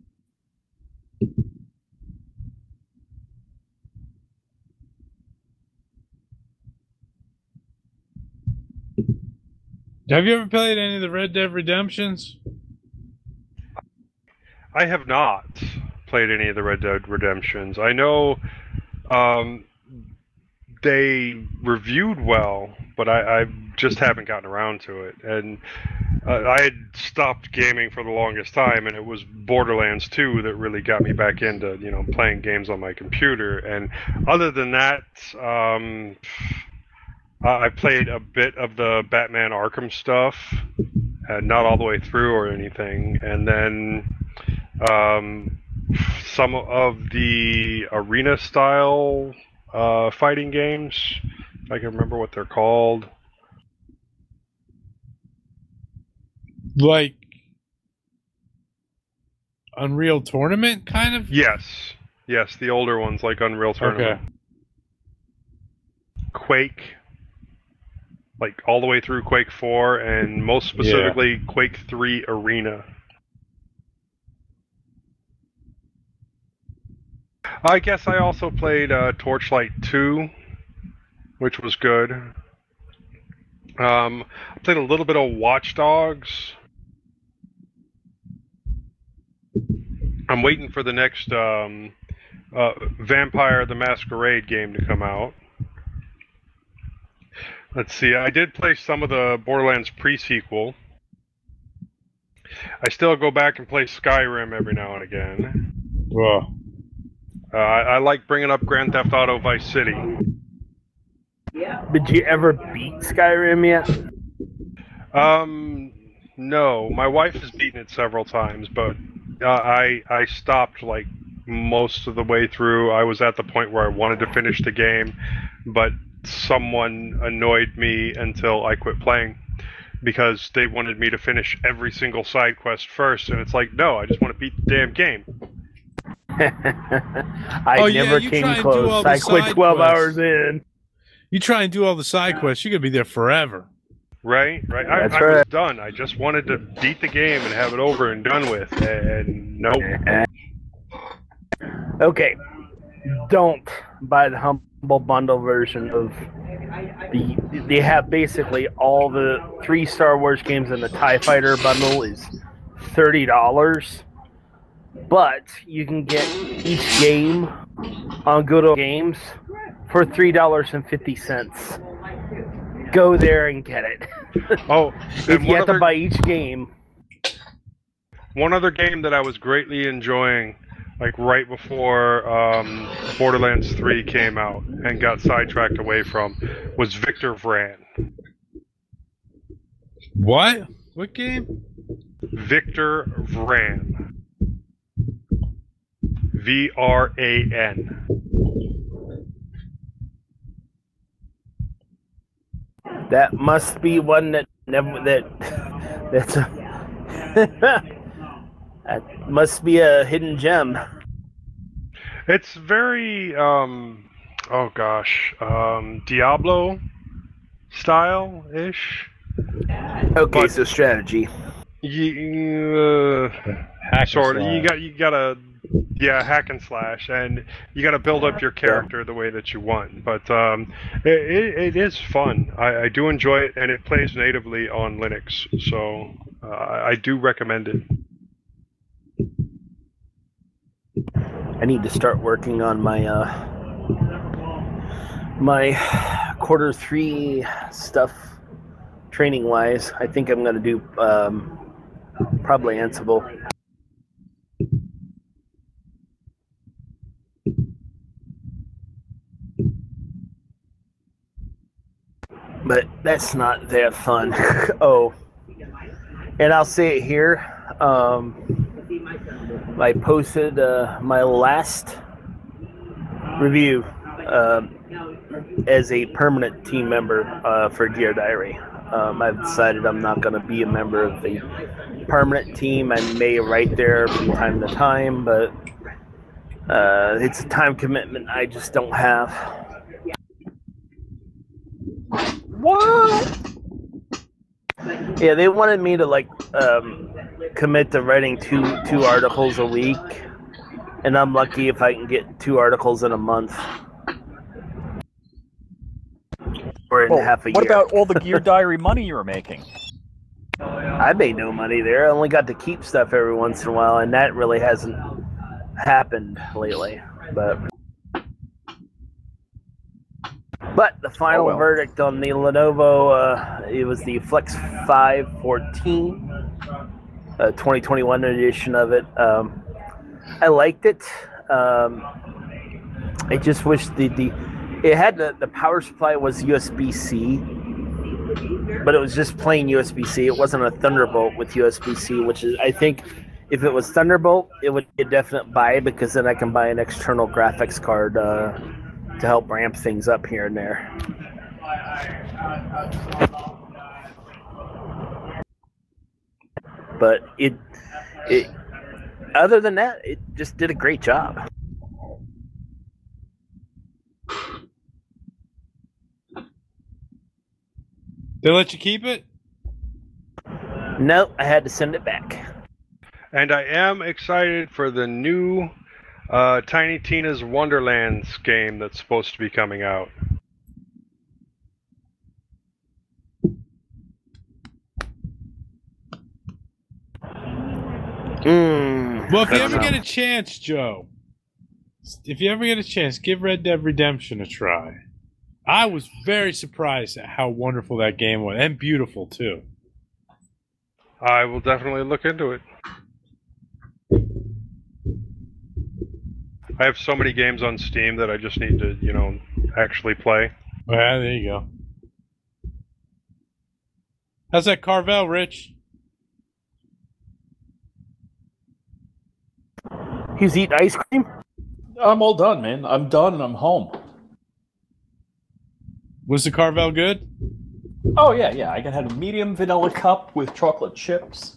Have you ever played any of the Red Dead Redemptions? I have not played any of the Red Dead Redemptions. I know they reviewed well, but I just haven't gotten around to it. And I had stopped gaming for the longest time, and it was Borderlands 2 that really got me back into, playing games on my computer. And other than that, I played a bit of the Batman Arkham stuff, not all the way through or anything. And then some of the arena-style fighting games. I can remember what they're called. Like Unreal Tournament, kind of? Yes. Yes, the older ones like Unreal Tournament. Okay. Quake. Like all the way through Quake 4 and most specifically Quake 3 Arena. I guess I also played Torchlight 2, which was good. I played a little bit of Watch Dogs. I'm waiting for the next Vampire the Masquerade game to come out. Let's see, I did play some of the Borderlands pre-sequel. I still go back and play Skyrim every now and again. Whoa. I like bringing up Grand Theft Auto Vice City. Did you ever beat Skyrim yet? No. My wife has beaten it several times, but I stopped like most of the way through. I was at the point where I wanted to finish the game, but someone annoyed me until I quit playing because they wanted me to finish every single side quest first, and it's like, no, I just want to beat the damn game. I never came close. I quit 12 hours in. You try and do all the side quests, you're going to be there forever. Right. I was done. I just wanted to beat the game and have it over and done with, and nope. Okay. Don't buy the Humble Bundle version of they have basically all the 3 Star Wars games, and the TIE Fighter bundle is $30. But you can get each game on Good Old Games for $3.50. Go there and get it. Oh, if you have to buy each game. One other game that I was greatly enjoying, like right before Borderlands 3 came out and got sidetracked away from, was Victor Vran. What? What game? Victor Vran. V-R-A-N. That must be one that that's a that must be a hidden gem. It's very Diablo style ish. Okay, so strategy. Sort of. You gotta hack and slash, and you gotta build up your character the way that you want. But it is fun. I do enjoy it, and it plays natively on Linux, so I do recommend it. I need to start working on my my Q3 stuff training wise. I think I'm gonna do probably Ansible. But that's not that fun. Oh, and I'll say it here. I posted my last review as a permanent team member for Gear Diary. I've decided I'm not going to be a member of the permanent team. I may write there from time to time, but it's a time commitment I just don't have. What? Yeah, they wanted me to commit to writing two articles a week, and I'm lucky if I can get 2 articles in a month or in half a year. What about all the Gear Diary money you were making? I made no money there. I only got to keep stuff every once in a while, and that really hasn't happened lately. But the final verdict on the Lenovo, it was the Flex 514, 2021 edition of it. I liked it. I just wish it had the power supply was USB-C, but it was just plain USB-C. It wasn't a Thunderbolt with USB-C, which is, I think, if it was Thunderbolt, it would be a definite buy, because then I can buy an external graphics card to help ramp things up here and there. but it other than that, it just did a great job. They let you keep it? Nope, I had to send it back. And I am excited for the new Tiny Tina's Wonderlands game that's supposed to be coming out. Well, if you ever get a chance, Joe, if you ever get a chance, give Red Dead Redemption a try. I was very surprised at how wonderful that game was, and beautiful, too. I will definitely look into it. I have so many games on Steam that I just need to, actually play. Yeah, there you go. How's that Carvel, Rich? He's eating ice cream? I'm all done, man. I'm done and I'm home. Was the Carvel good? Oh, yeah. I had a medium vanilla cup with chocolate chips.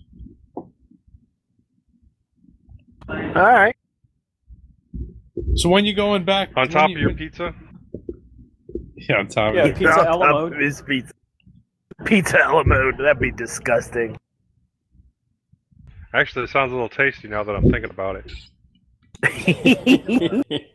All right. So when you going back? On top of your pizza? Yeah, on top of Yeah, it. pizza a la mode. His pizza. Pizza a la mode. That'd be disgusting. Actually, it sounds a little tasty now that I'm thinking about it.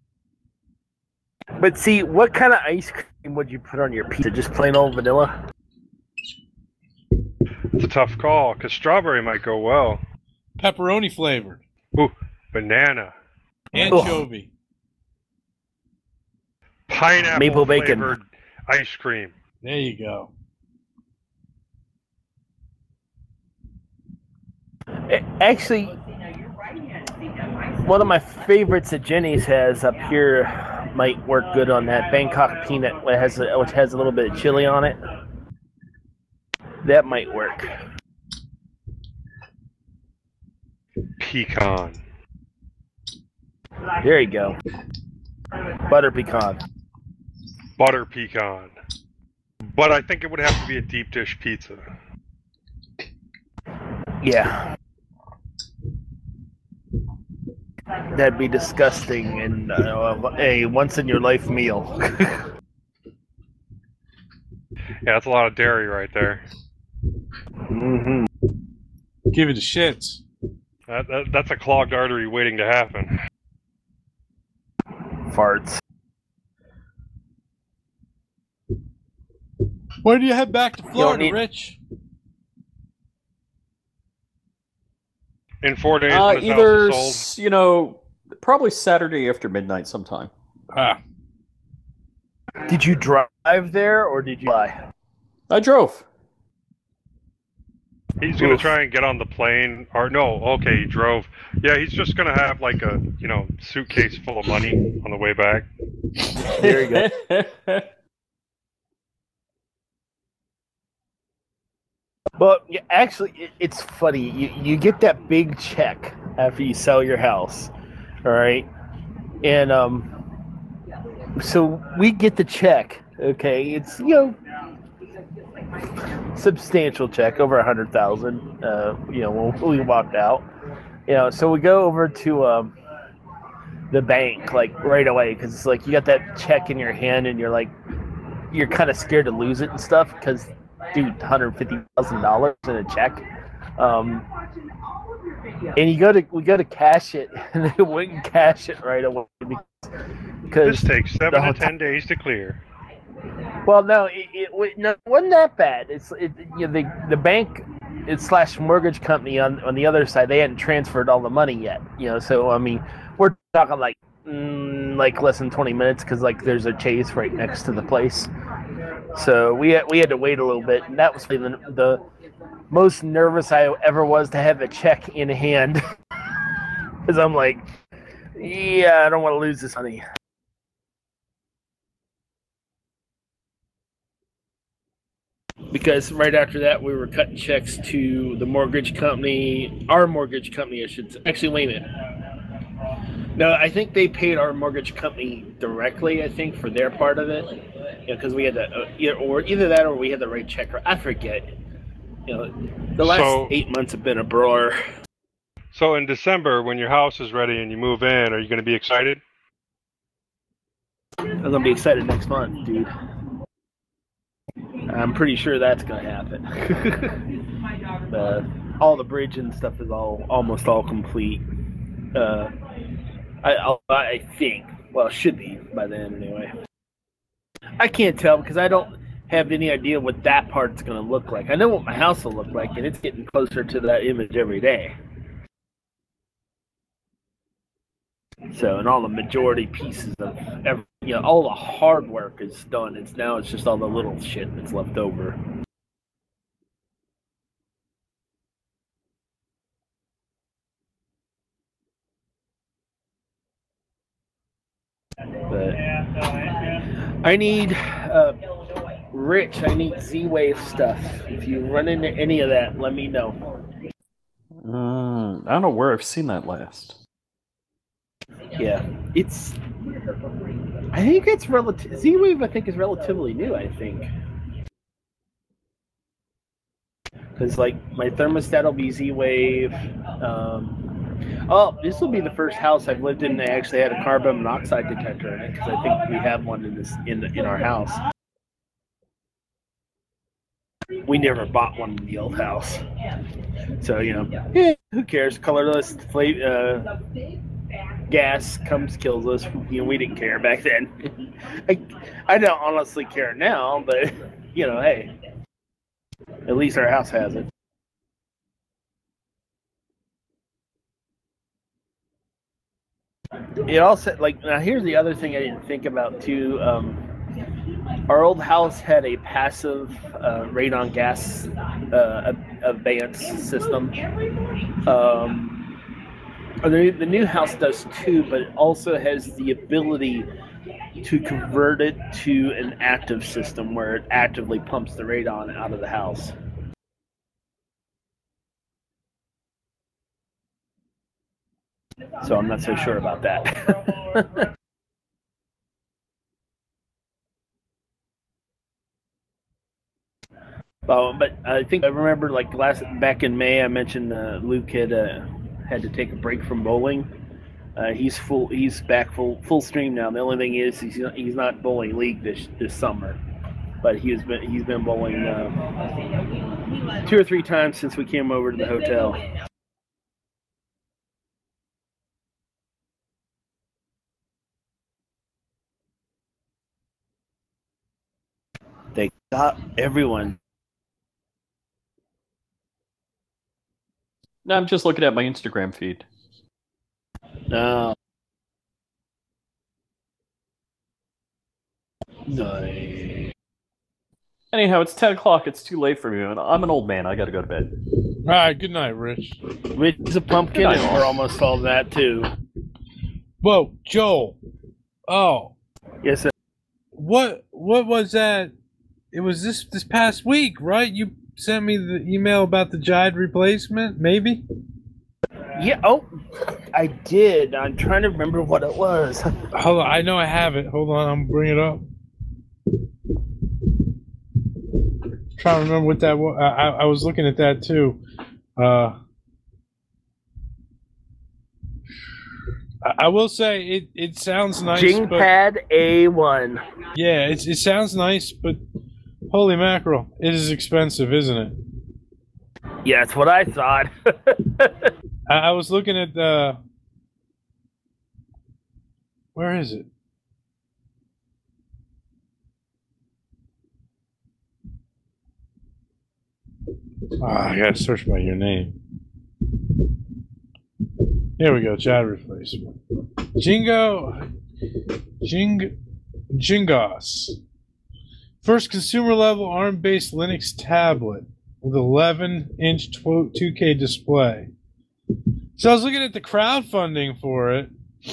But see, what kind of ice cream would you put on your pizza? Just plain old vanilla? It's a tough call, because strawberry might go well. Pepperoni flavored. Ooh, banana. Anchovy. Pineapple Maple bacon. flavored ice cream. There you go. Actually, one of my favorites that Jenny's has up here might work good on that Bangkok peanut, which has a little bit of chili on it. That might work. Pecan. There you go. Butter pecan. Butter pecan. But I think it would have to be a deep dish pizza. Yeah. That'd be disgusting and a once-in-your-life meal. Yeah, that's a lot of dairy right there. Mm-hmm. Give it the shits. That's a clogged artery waiting to happen. Farts. When do you head back to Florida, need- Rich? In 4 days, when his Either, house is sold. Probably Saturday after midnight sometime. Ah. Did you drive there or did you fly? I drove. He's going to try and get on the plane. Or no, okay, he drove. Yeah, he's just going to have like a, suitcase full of money on the way back. There you go. Well, yeah, actually, it's funny. You get that big check after you sell your house, all right? And so we get the check, okay? It's, substantial check, over 100,000, when we walked out. So we go over to the bank, like, right away, because it's like you got that check in your hand and you're kind of scared to lose it and stuff, because dude, $150,000 in a check, and we go to cash it, and they wouldn't cash it right away because This takes 7 to 10 days to clear. Well, no, it wasn't that bad. The bank / mortgage company on the other side, they hadn't transferred all the money yet. So I mean, we're talking like less than 20 minutes because there's a Chase right next to the place. So we had to wait a little bit, and that was the most nervous I ever was to have a check in hand, because I'm like, yeah, I don't want to lose this money. Because right after that, we were cutting checks to the mortgage company, our mortgage company, I should say. Actually, wait a minute. No, I think they paid our mortgage company directly, I think, for their part of it. Because we had to, or either that or we had the right check. I forget. You know, the last 8 months have been a brawler. So in December, when your house is ready and you move in, are you going to be excited? I'm gonna be excited next month, dude. I'm pretty sure that's gonna happen. All the bridge and stuff is almost all complete. I think. Well, it should be by then anyway. I can't tell because I don't have any idea what that part's gonna look like. I know what my house will look like, and it's getting closer to that image every day. So, and all the majority pieces of all the hard work is done. It's just all the little shit that's left over. But I need Rich. I need Z-Wave stuff. If you run into any of that, let me know. I don't know where I've seen that last. Yeah, I think it's relative. Z-Wave, I think, is relatively new. I think because like my thermostat will be Z-Wave. This will be the first house I've lived in that actually had a carbon monoxide detector in it because I think we have one in our house. We never bought one in the old house, so who cares? Colorless gas comes, kills us. We didn't care back then. I don't honestly care now, but hey, at least our house has it. It also now here's the other thing I didn't think about too. Our old house had a passive radon gas abeyance system. The new house does too, but it also has the ability to convert it to an active system where it actively pumps the radon out of the house. So I'm not so sure about that. But I think I remember back in May I mentioned Luke had to take a break from bowling. He's back full stream now. The only thing is he's not bowling league this summer, but he's been bowling 2 or 3 times since we came over to the hotel. They got everyone. No, I'm just looking at my Instagram feed. No. Nice. Anyhow, it's 10 o'clock. It's too late for me, and I'm an old man. I gotta go to bed. All right, good night, Rich. Rich is a pumpkin, and we're almost all that too. Whoa, Joel. Oh. Yes, sir. What was that? It was this past week, right? You sent me the email about the Jide replacement, maybe? Yeah, I did. I'm trying to remember what it was. Hold on, I know I have it. Hold on, I'm bringing it up. Trying to remember what that was. I was looking at that too. I will say it sounds nice. Jingpad A1. Yeah, it sounds nice, but holy mackerel, it is expensive, isn't it? Yeah, that's what I thought. I was looking at where is it? I gotta search by your name. Here we go, Jide replacement. Jingos. First consumer level ARM-based Linux tablet with 11-inch 2K display. So I was looking at the crowdfunding for it,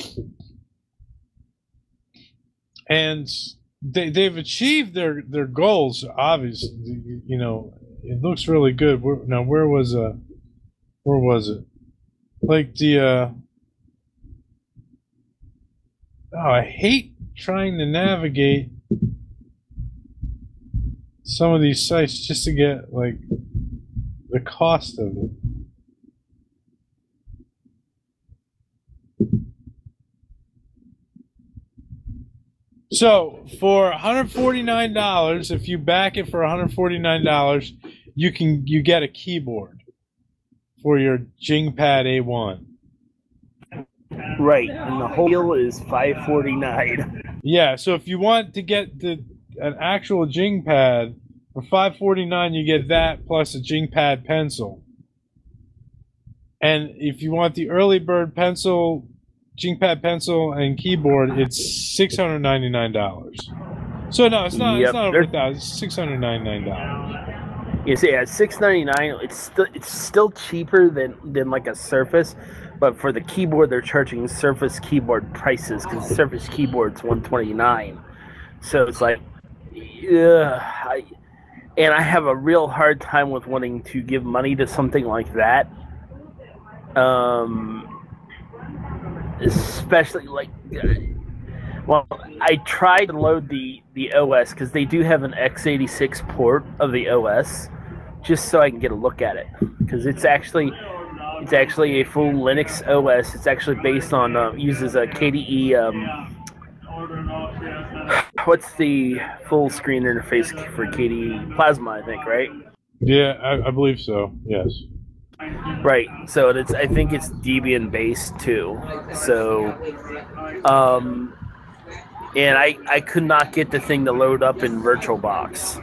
and they've achieved their goals. Obviously, it looks really good. Where was it? Like the I hate trying to navigate some of these sites just to get the cost of it. So for $149, if you back it for $149, you get a keyboard for your JingPad A1. Right, and the whole deal is $549. Yeah, so if you want to get an actual JingPad for $549, you get that plus a JingPad pencil. And if you want the early bird pencil, JingPad pencil and keyboard, it's $699. So no, it's not. Yep. It's not over $1,000. It's $699. You see, at $699, it's still cheaper than like a Surface, but for the keyboard, they're charging Surface keyboard prices because the Surface keyboard's $129. So it's like, I have a real hard time with wanting to give money to something like that. Especially like, well, I tried to load the OS because they do have an x86 port of the OS, just so I can get a look at it, because it's actually a full Linux OS. It's actually based on uses a KDE. What's the full screen interface for KDE? Plasma, I think, right? Yeah, I believe so. Yes. Right. So I think it's Debian based too. So, and I could not get the thing to load up in VirtualBox.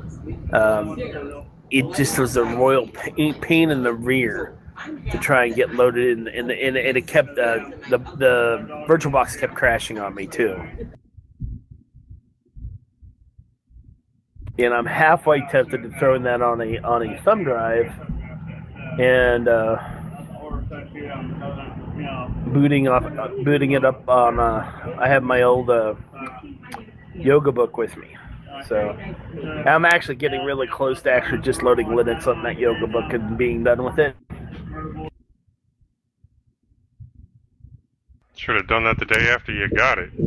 It just was a royal pain in the rear to try and get loaded in, and it kept the VirtualBox kept crashing on me too. And I'm halfway tempted to throw that on a thumb drive and booting it up on. I have my old yoga book with me, so I'm actually getting really close to actually just loading Linux on that yoga book and being done with it. Should have done that the day after you got it.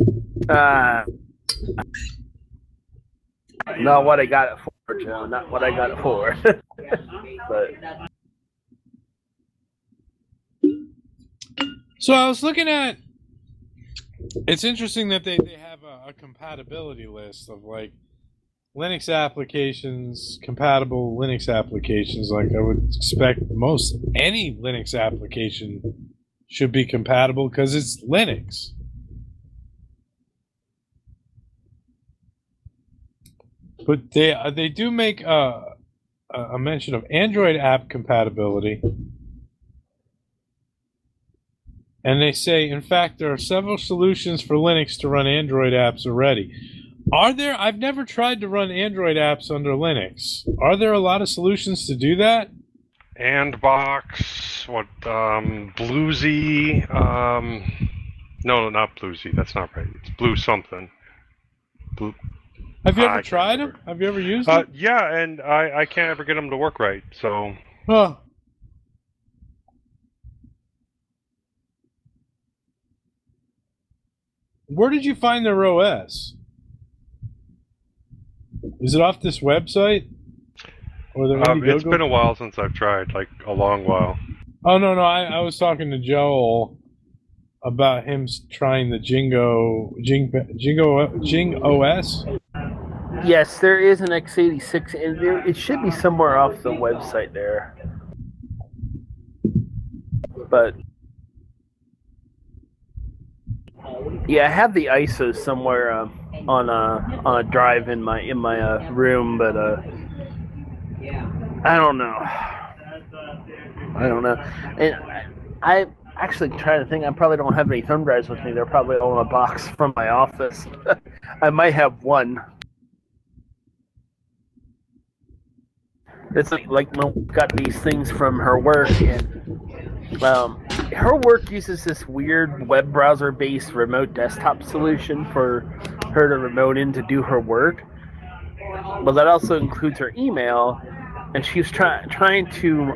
Not what I got it for, Joe. Not what I got it for. But so I was looking at. It's interesting that they have a compatibility list of like Linux applications, compatible Linux applications. Like I would expect most any Linux application should be compatible because it's Linux. But they do make a mention of Android app compatibility. And they say, in fact, there are several solutions for Linux to run Android apps already. Are there? I've never tried to run Android apps under Linux. Are there a lot of solutions to do that? Andbox, Bluesy, no, not Bluesy, that's not right. It's Blue something. Have you ever tried them? Have you ever used them? Yeah, and I can't ever get them to work right, so... Huh. Where did you find their OS? Is it off this website? Or the it's been a while since I've tried, like a long while. Oh, no, I was talking to Joel about him trying the Jing OS. yes, there is an x86, and it should be somewhere off the website there. But yeah, I have the ISO somewhere on a drive in my room, but I don't know. And I actually trying to think. I probably don't have any thumb drives with me. They're probably all in a box from my office. I might have one. It's like Mel got these things from her work, and her work uses this weird web browser-based remote desktop solution for her to remote in to do her work. But that also includes her email, and she was trying to.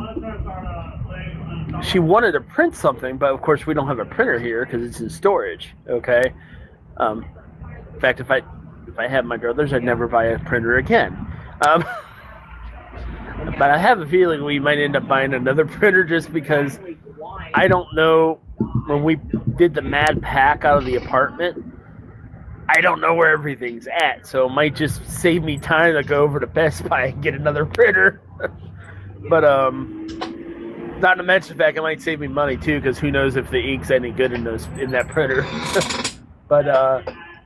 She wanted to print something, but of course we don't have a printer here because it's in storage. Okay. In fact, if I had my druthers, I'd never buy a printer again. But I have a feeling we might end up buying another printer just because I don't know when we did the mad pack out of the apartment. I don't know where everything's at, so it might just save me time to go over to Best Buy and get another printer. But not to mention the fact it might save me money too, because who knows if the ink's any good in that printer. But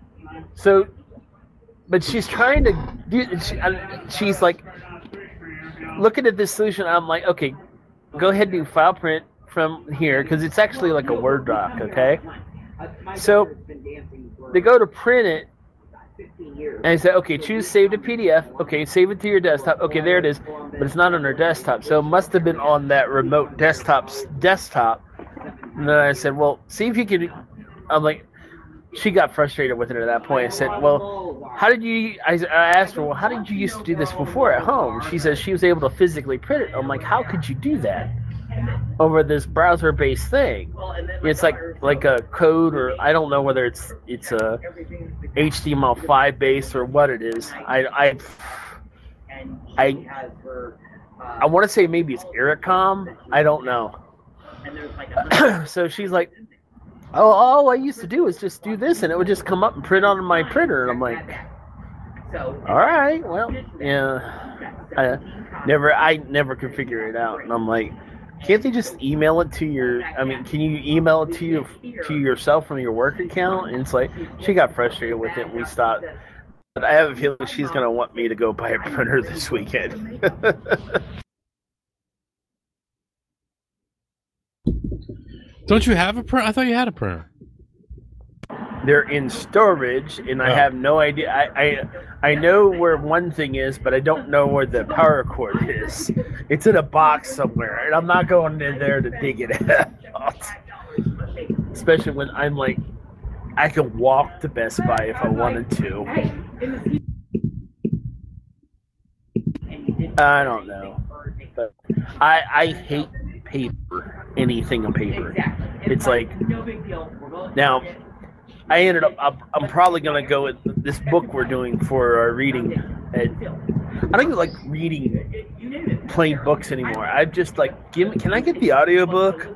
but she's trying to do. She's like looking at this solution. I'm like, okay, go ahead and do file print from here, because it's actually like a Word doc. Okay, so they go to print it, and I say, okay, choose save to PDF. Okay, save it to your desktop. Okay, there it is, but it's not on her desktop, so it must have been on that remote desktop's desktop. And then I said, well, see if you can. I'm like, she got frustrated with it at that point. I said, well, how did you? I asked her, well, how did you used to do this before at home? She says she was able to physically print it. I'm like, how could you do that over this browser-based thing? It's like a code, or I don't know whether it's a HTML5 based or what it is. I want to say maybe it's Ericom. I don't know. So she's like, oh, all I used to do is just do this, and it would just come up and print on my printer. And I'm like, all right, well, yeah. I never could figure it out. And I'm like, can't they just email it to your? I mean, can you email it to yourself from your work account? And it's like, she got frustrated with it, and we stopped. But I have a feeling she's gonna want me to go buy a printer this weekend. Don't you have a printer? I thought you had a printer. They're in storage, and I have no idea. I know where one thing is, but I don't know where the power cord is. It's in a box somewhere, and I'm not going in there to dig it out. Especially when I'm like, I could walk to Best Buy if I wanted to. I don't know, but I hate paper. Anything on paper. It's like, now I ended up. I'm probably gonna go with this book we're doing for our reading. I don't even like reading plain books anymore. I'm just like, can I get the audiobook?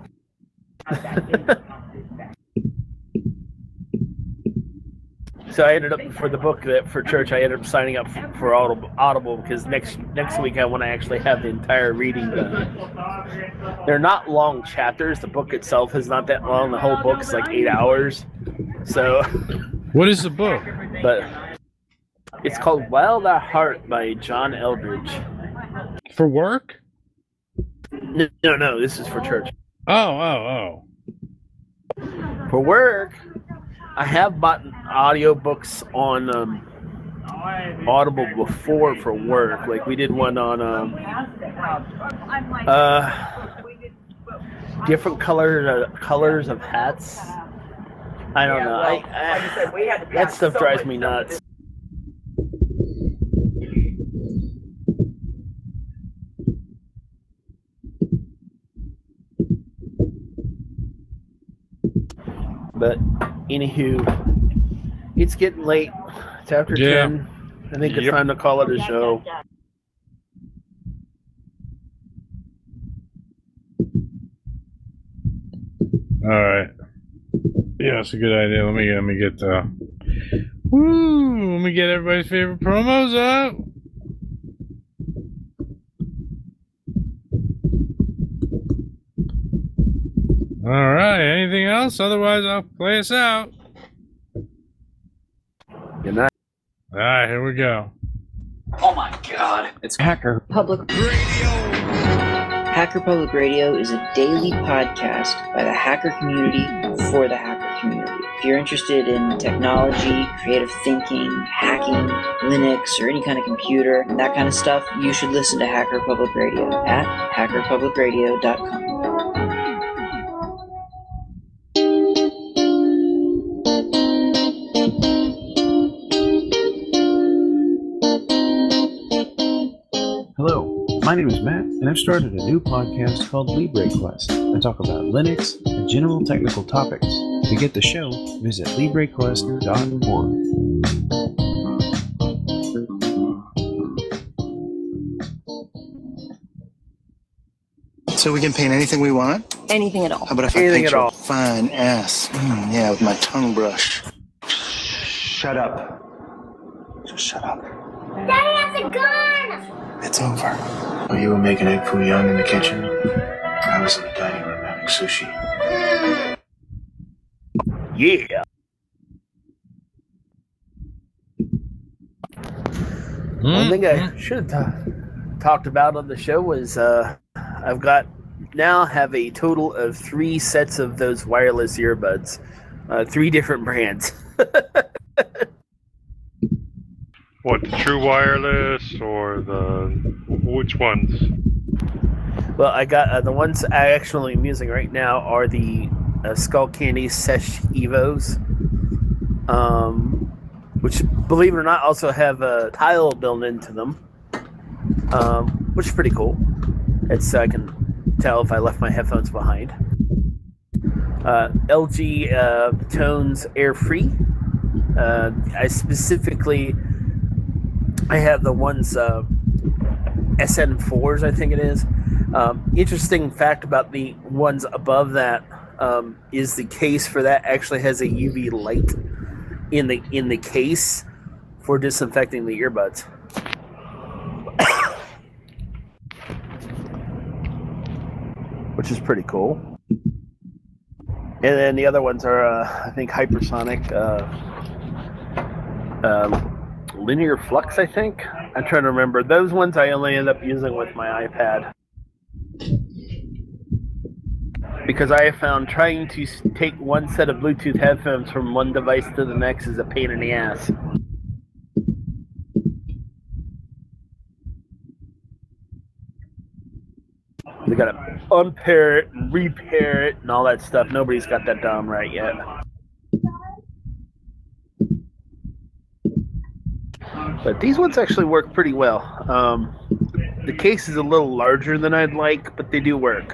So I ended up, for the book that for church, I ended up signing up for Audible because next week I want to actually have the entire reading done. They're not long chapters. The book itself is not that long. The whole book's like 8 hours. So, what is the book? But it's called Wild at Heart by John Eldridge. For work? No. This is for church. Oh. For work, I have bought audiobooks on Audible before for work. Like we did one on different colors of hats. I don't know. That stuff drives me nuts. But anywho, it's getting late. It's after 10. I think it's time to call it a show. All right. Yeah, that's a good idea. Let me get let me get everybody's favorite promos up. All right. Anything else? Otherwise, I'll play us out. Good night. All right, here we go. Oh my God! It's Hacker Public Radio. Hacker Public Radio is a daily podcast by the hacker community for the hacker community. If you're interested in technology, creative thinking, hacking, Linux, or any kind of computer, and that kind of stuff, you should listen to Hacker Public Radio at hackerpublicradio.com. Hello, my name is Matt, and I've started a new podcast called LibreQuest. I talk about Linux and general technical topics. To get the show, visit LibreQuest.org. So we can paint anything we want? Anything at all. How about if Anything I paint at your all. fine ass? Yeah, with my tongue brush. Shut up. Just shut up. Daddy has a gun! It's over. Oh, you were making egg foo young in the kitchen? I was in the dining room having sushi. Yeah. One thing I should have talked about on the show was I've got now have a total of 3 sets of those wireless earbuds, 3 different brands. What, the True Wireless or which ones? Well, I got the ones I actually am using right now are the Skull Candy Sesh Evos, which, believe it or not, also have a tile built into them, which is pretty cool. It's I can tell if I left my headphones behind. LG Tones Air Free. I have the ones SN4s, I think it is. Interesting fact about the ones above that is the case for that actually has a UV light in the case for disinfecting the earbuds. Which is pretty cool. And then the other ones are I think hypersonic linear flux, I think. I'm trying to remember. Those ones I only end up using with my iPad. Because I have found trying to take one set of Bluetooth headphones from one device to the next is a pain in the ass. They gotta unpair it and repair it and all that stuff. Nobody's got that down right yet. But these ones actually work pretty well. The case is a little larger than I'd like, but they do work.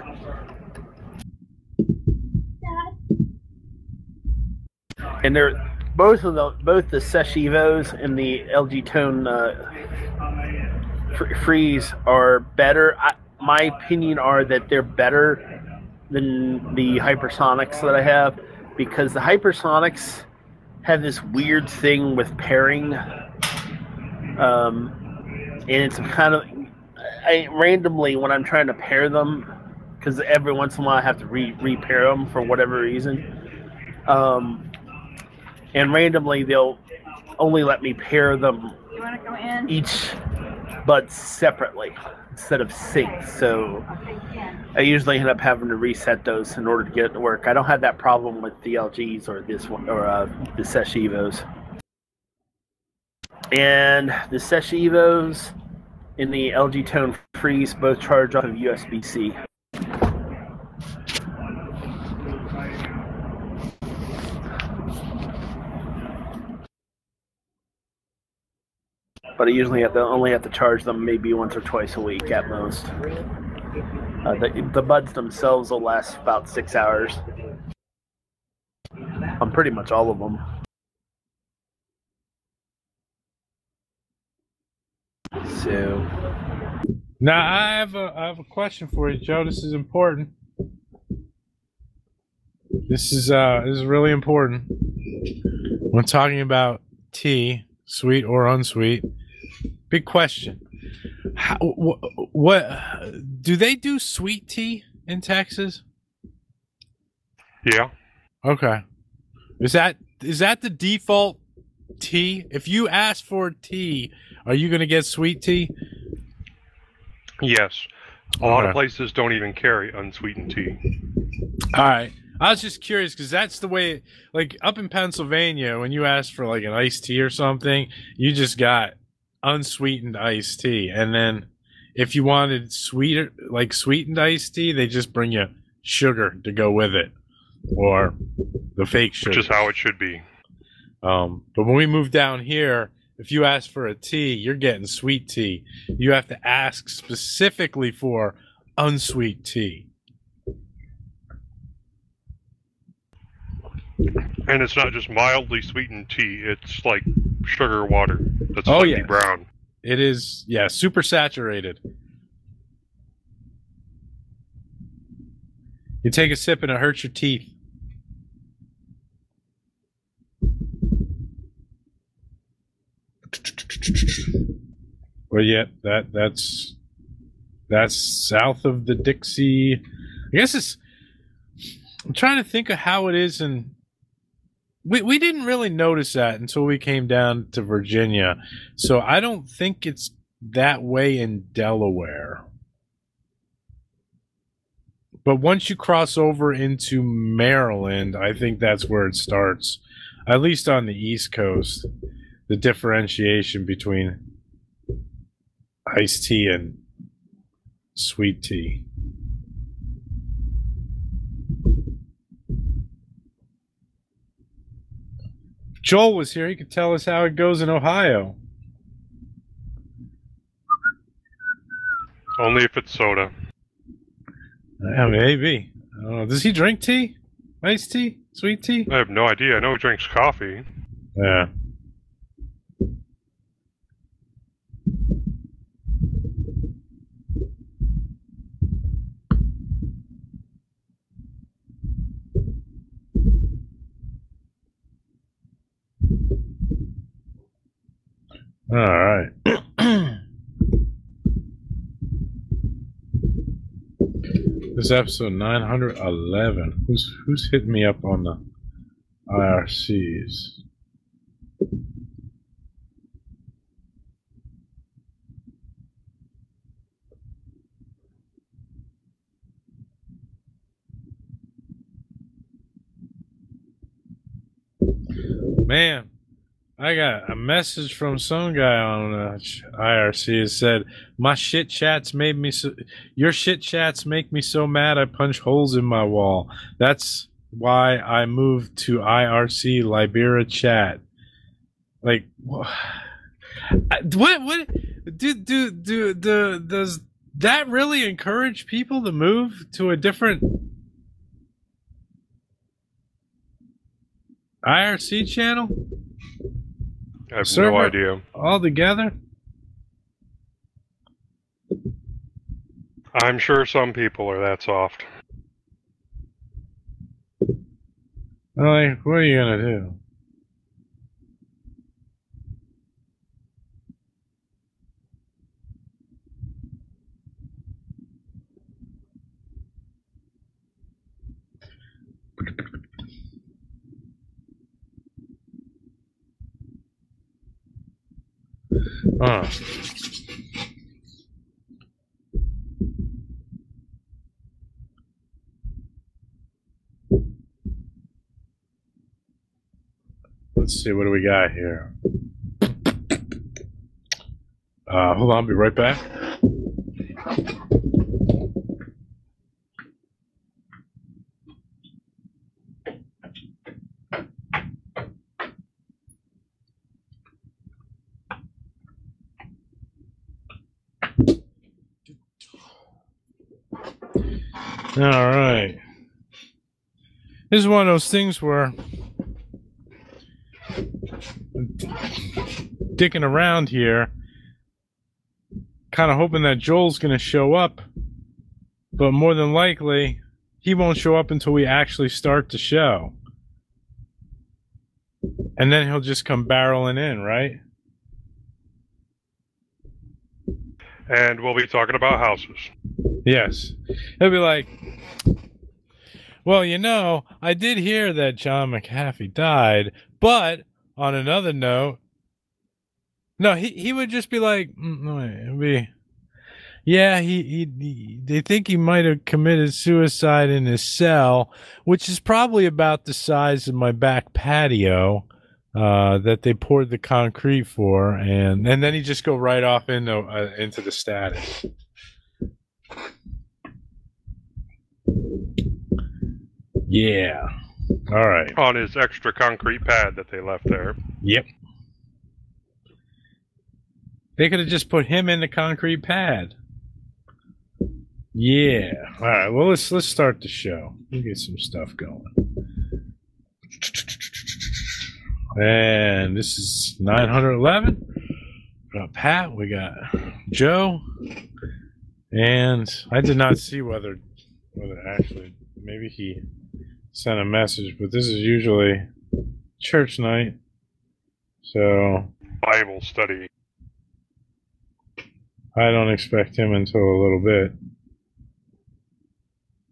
And they're both the Sesh Evos and the LG Tone Freeze are better. My opinion are that they're better than the Hypersonics that I have, because the Hypersonics have this weird thing with pairing, and it's kind of randomly when I'm trying to pair them, because every once in a while I have to repair them for whatever reason. And randomly, they'll only let me pair them each bud separately instead of synced. So I usually end up having to reset those in order to get it to work. I don't have that problem with the LGs or this one or the Sesh Evos. And the Sesh Evos and the LG Tone Freeze both charge off of USB-C. But I usually only have to charge them maybe once or twice a week at most. The buds themselves will last about 6 hours on pretty much all of them. So now I have a question for you, Joe. This is important. This is really important. When talking about tea, sweet or unsweet. Big question. What do they do sweet tea in Texas? Yeah. Okay. Is that the default tea? If you ask for tea, are you going to get sweet tea? Yes. A lot of places don't even carry unsweetened tea. All right. I was just curious because that's the way, like up in Pennsylvania, when you ask for like an iced tea or something, you just got unsweetened iced tea. And then if you wanted sweeter, like sweetened iced tea, they just bring you sugar to go with it, or the fake sugar. Which is how it should be. But when we move down here, if you ask for a tea, you're getting sweet tea. You have to ask specifically for unsweet tea. And it's not just mildly sweetened tea, it's like sugar water that's slightly brown. It is, yeah, super saturated. You take a sip and it hurts your teeth. Well, yeah, that's south of the Dixie. I guess it's. I'm trying to think of how it is, and we didn't really notice that until we came down to Virginia. So I don't think it's that way in Delaware. But once you cross over into Maryland, I think that's where it starts. At least on the East Coast, the differentiation between iced tea and sweet tea. If Joel was here, he could tell us how it goes in Ohio. Only if it's soda. Yeah, maybe. I don't know. Does he drink tea? Iced tea? Sweet tea? I have no idea. I know he drinks coffee. Yeah. All right. This is episode 911. Who's hitting me up on the IRCs? Man, I got a message from some guy on IRC. It said, "My shit chats made me so. Your shit chats make me so mad. I punch holes in my wall. That's why I moved to IRC Libera chat." Like, what? Does that really encourage people to move to a different IRC channel? I have no idea. All together? I'm sure some people are that soft. Like, what are you gonna do? Let's see, what do we got here? Hold on, I'll be right back. All right. This is one of those things where dicking around here, kind of hoping that Joel's going to show up, but more than likely, he won't show up until we actually start the show. And then he'll just come barreling in, right? And we'll be talking about houses. Yes. He'll be like, well, you know, I did hear that John McAfee died, but on another note, no, he would just be like, yeah, they think he might have committed suicide in his cell, which is probably about the size of my back patio that they poured the concrete for, and then he just go right off into the status. Yeah. All right. On his extra concrete pad that they left there. Yep. They could have just put him in the concrete pad. Yeah. All right. Well, let's start the show. We'll get some stuff going. And this is 911. We got Pat. We got Joe. And I did not see whether actually maybe he sent a message, but this is usually church night. So Bible study. I don't expect him until a little bit.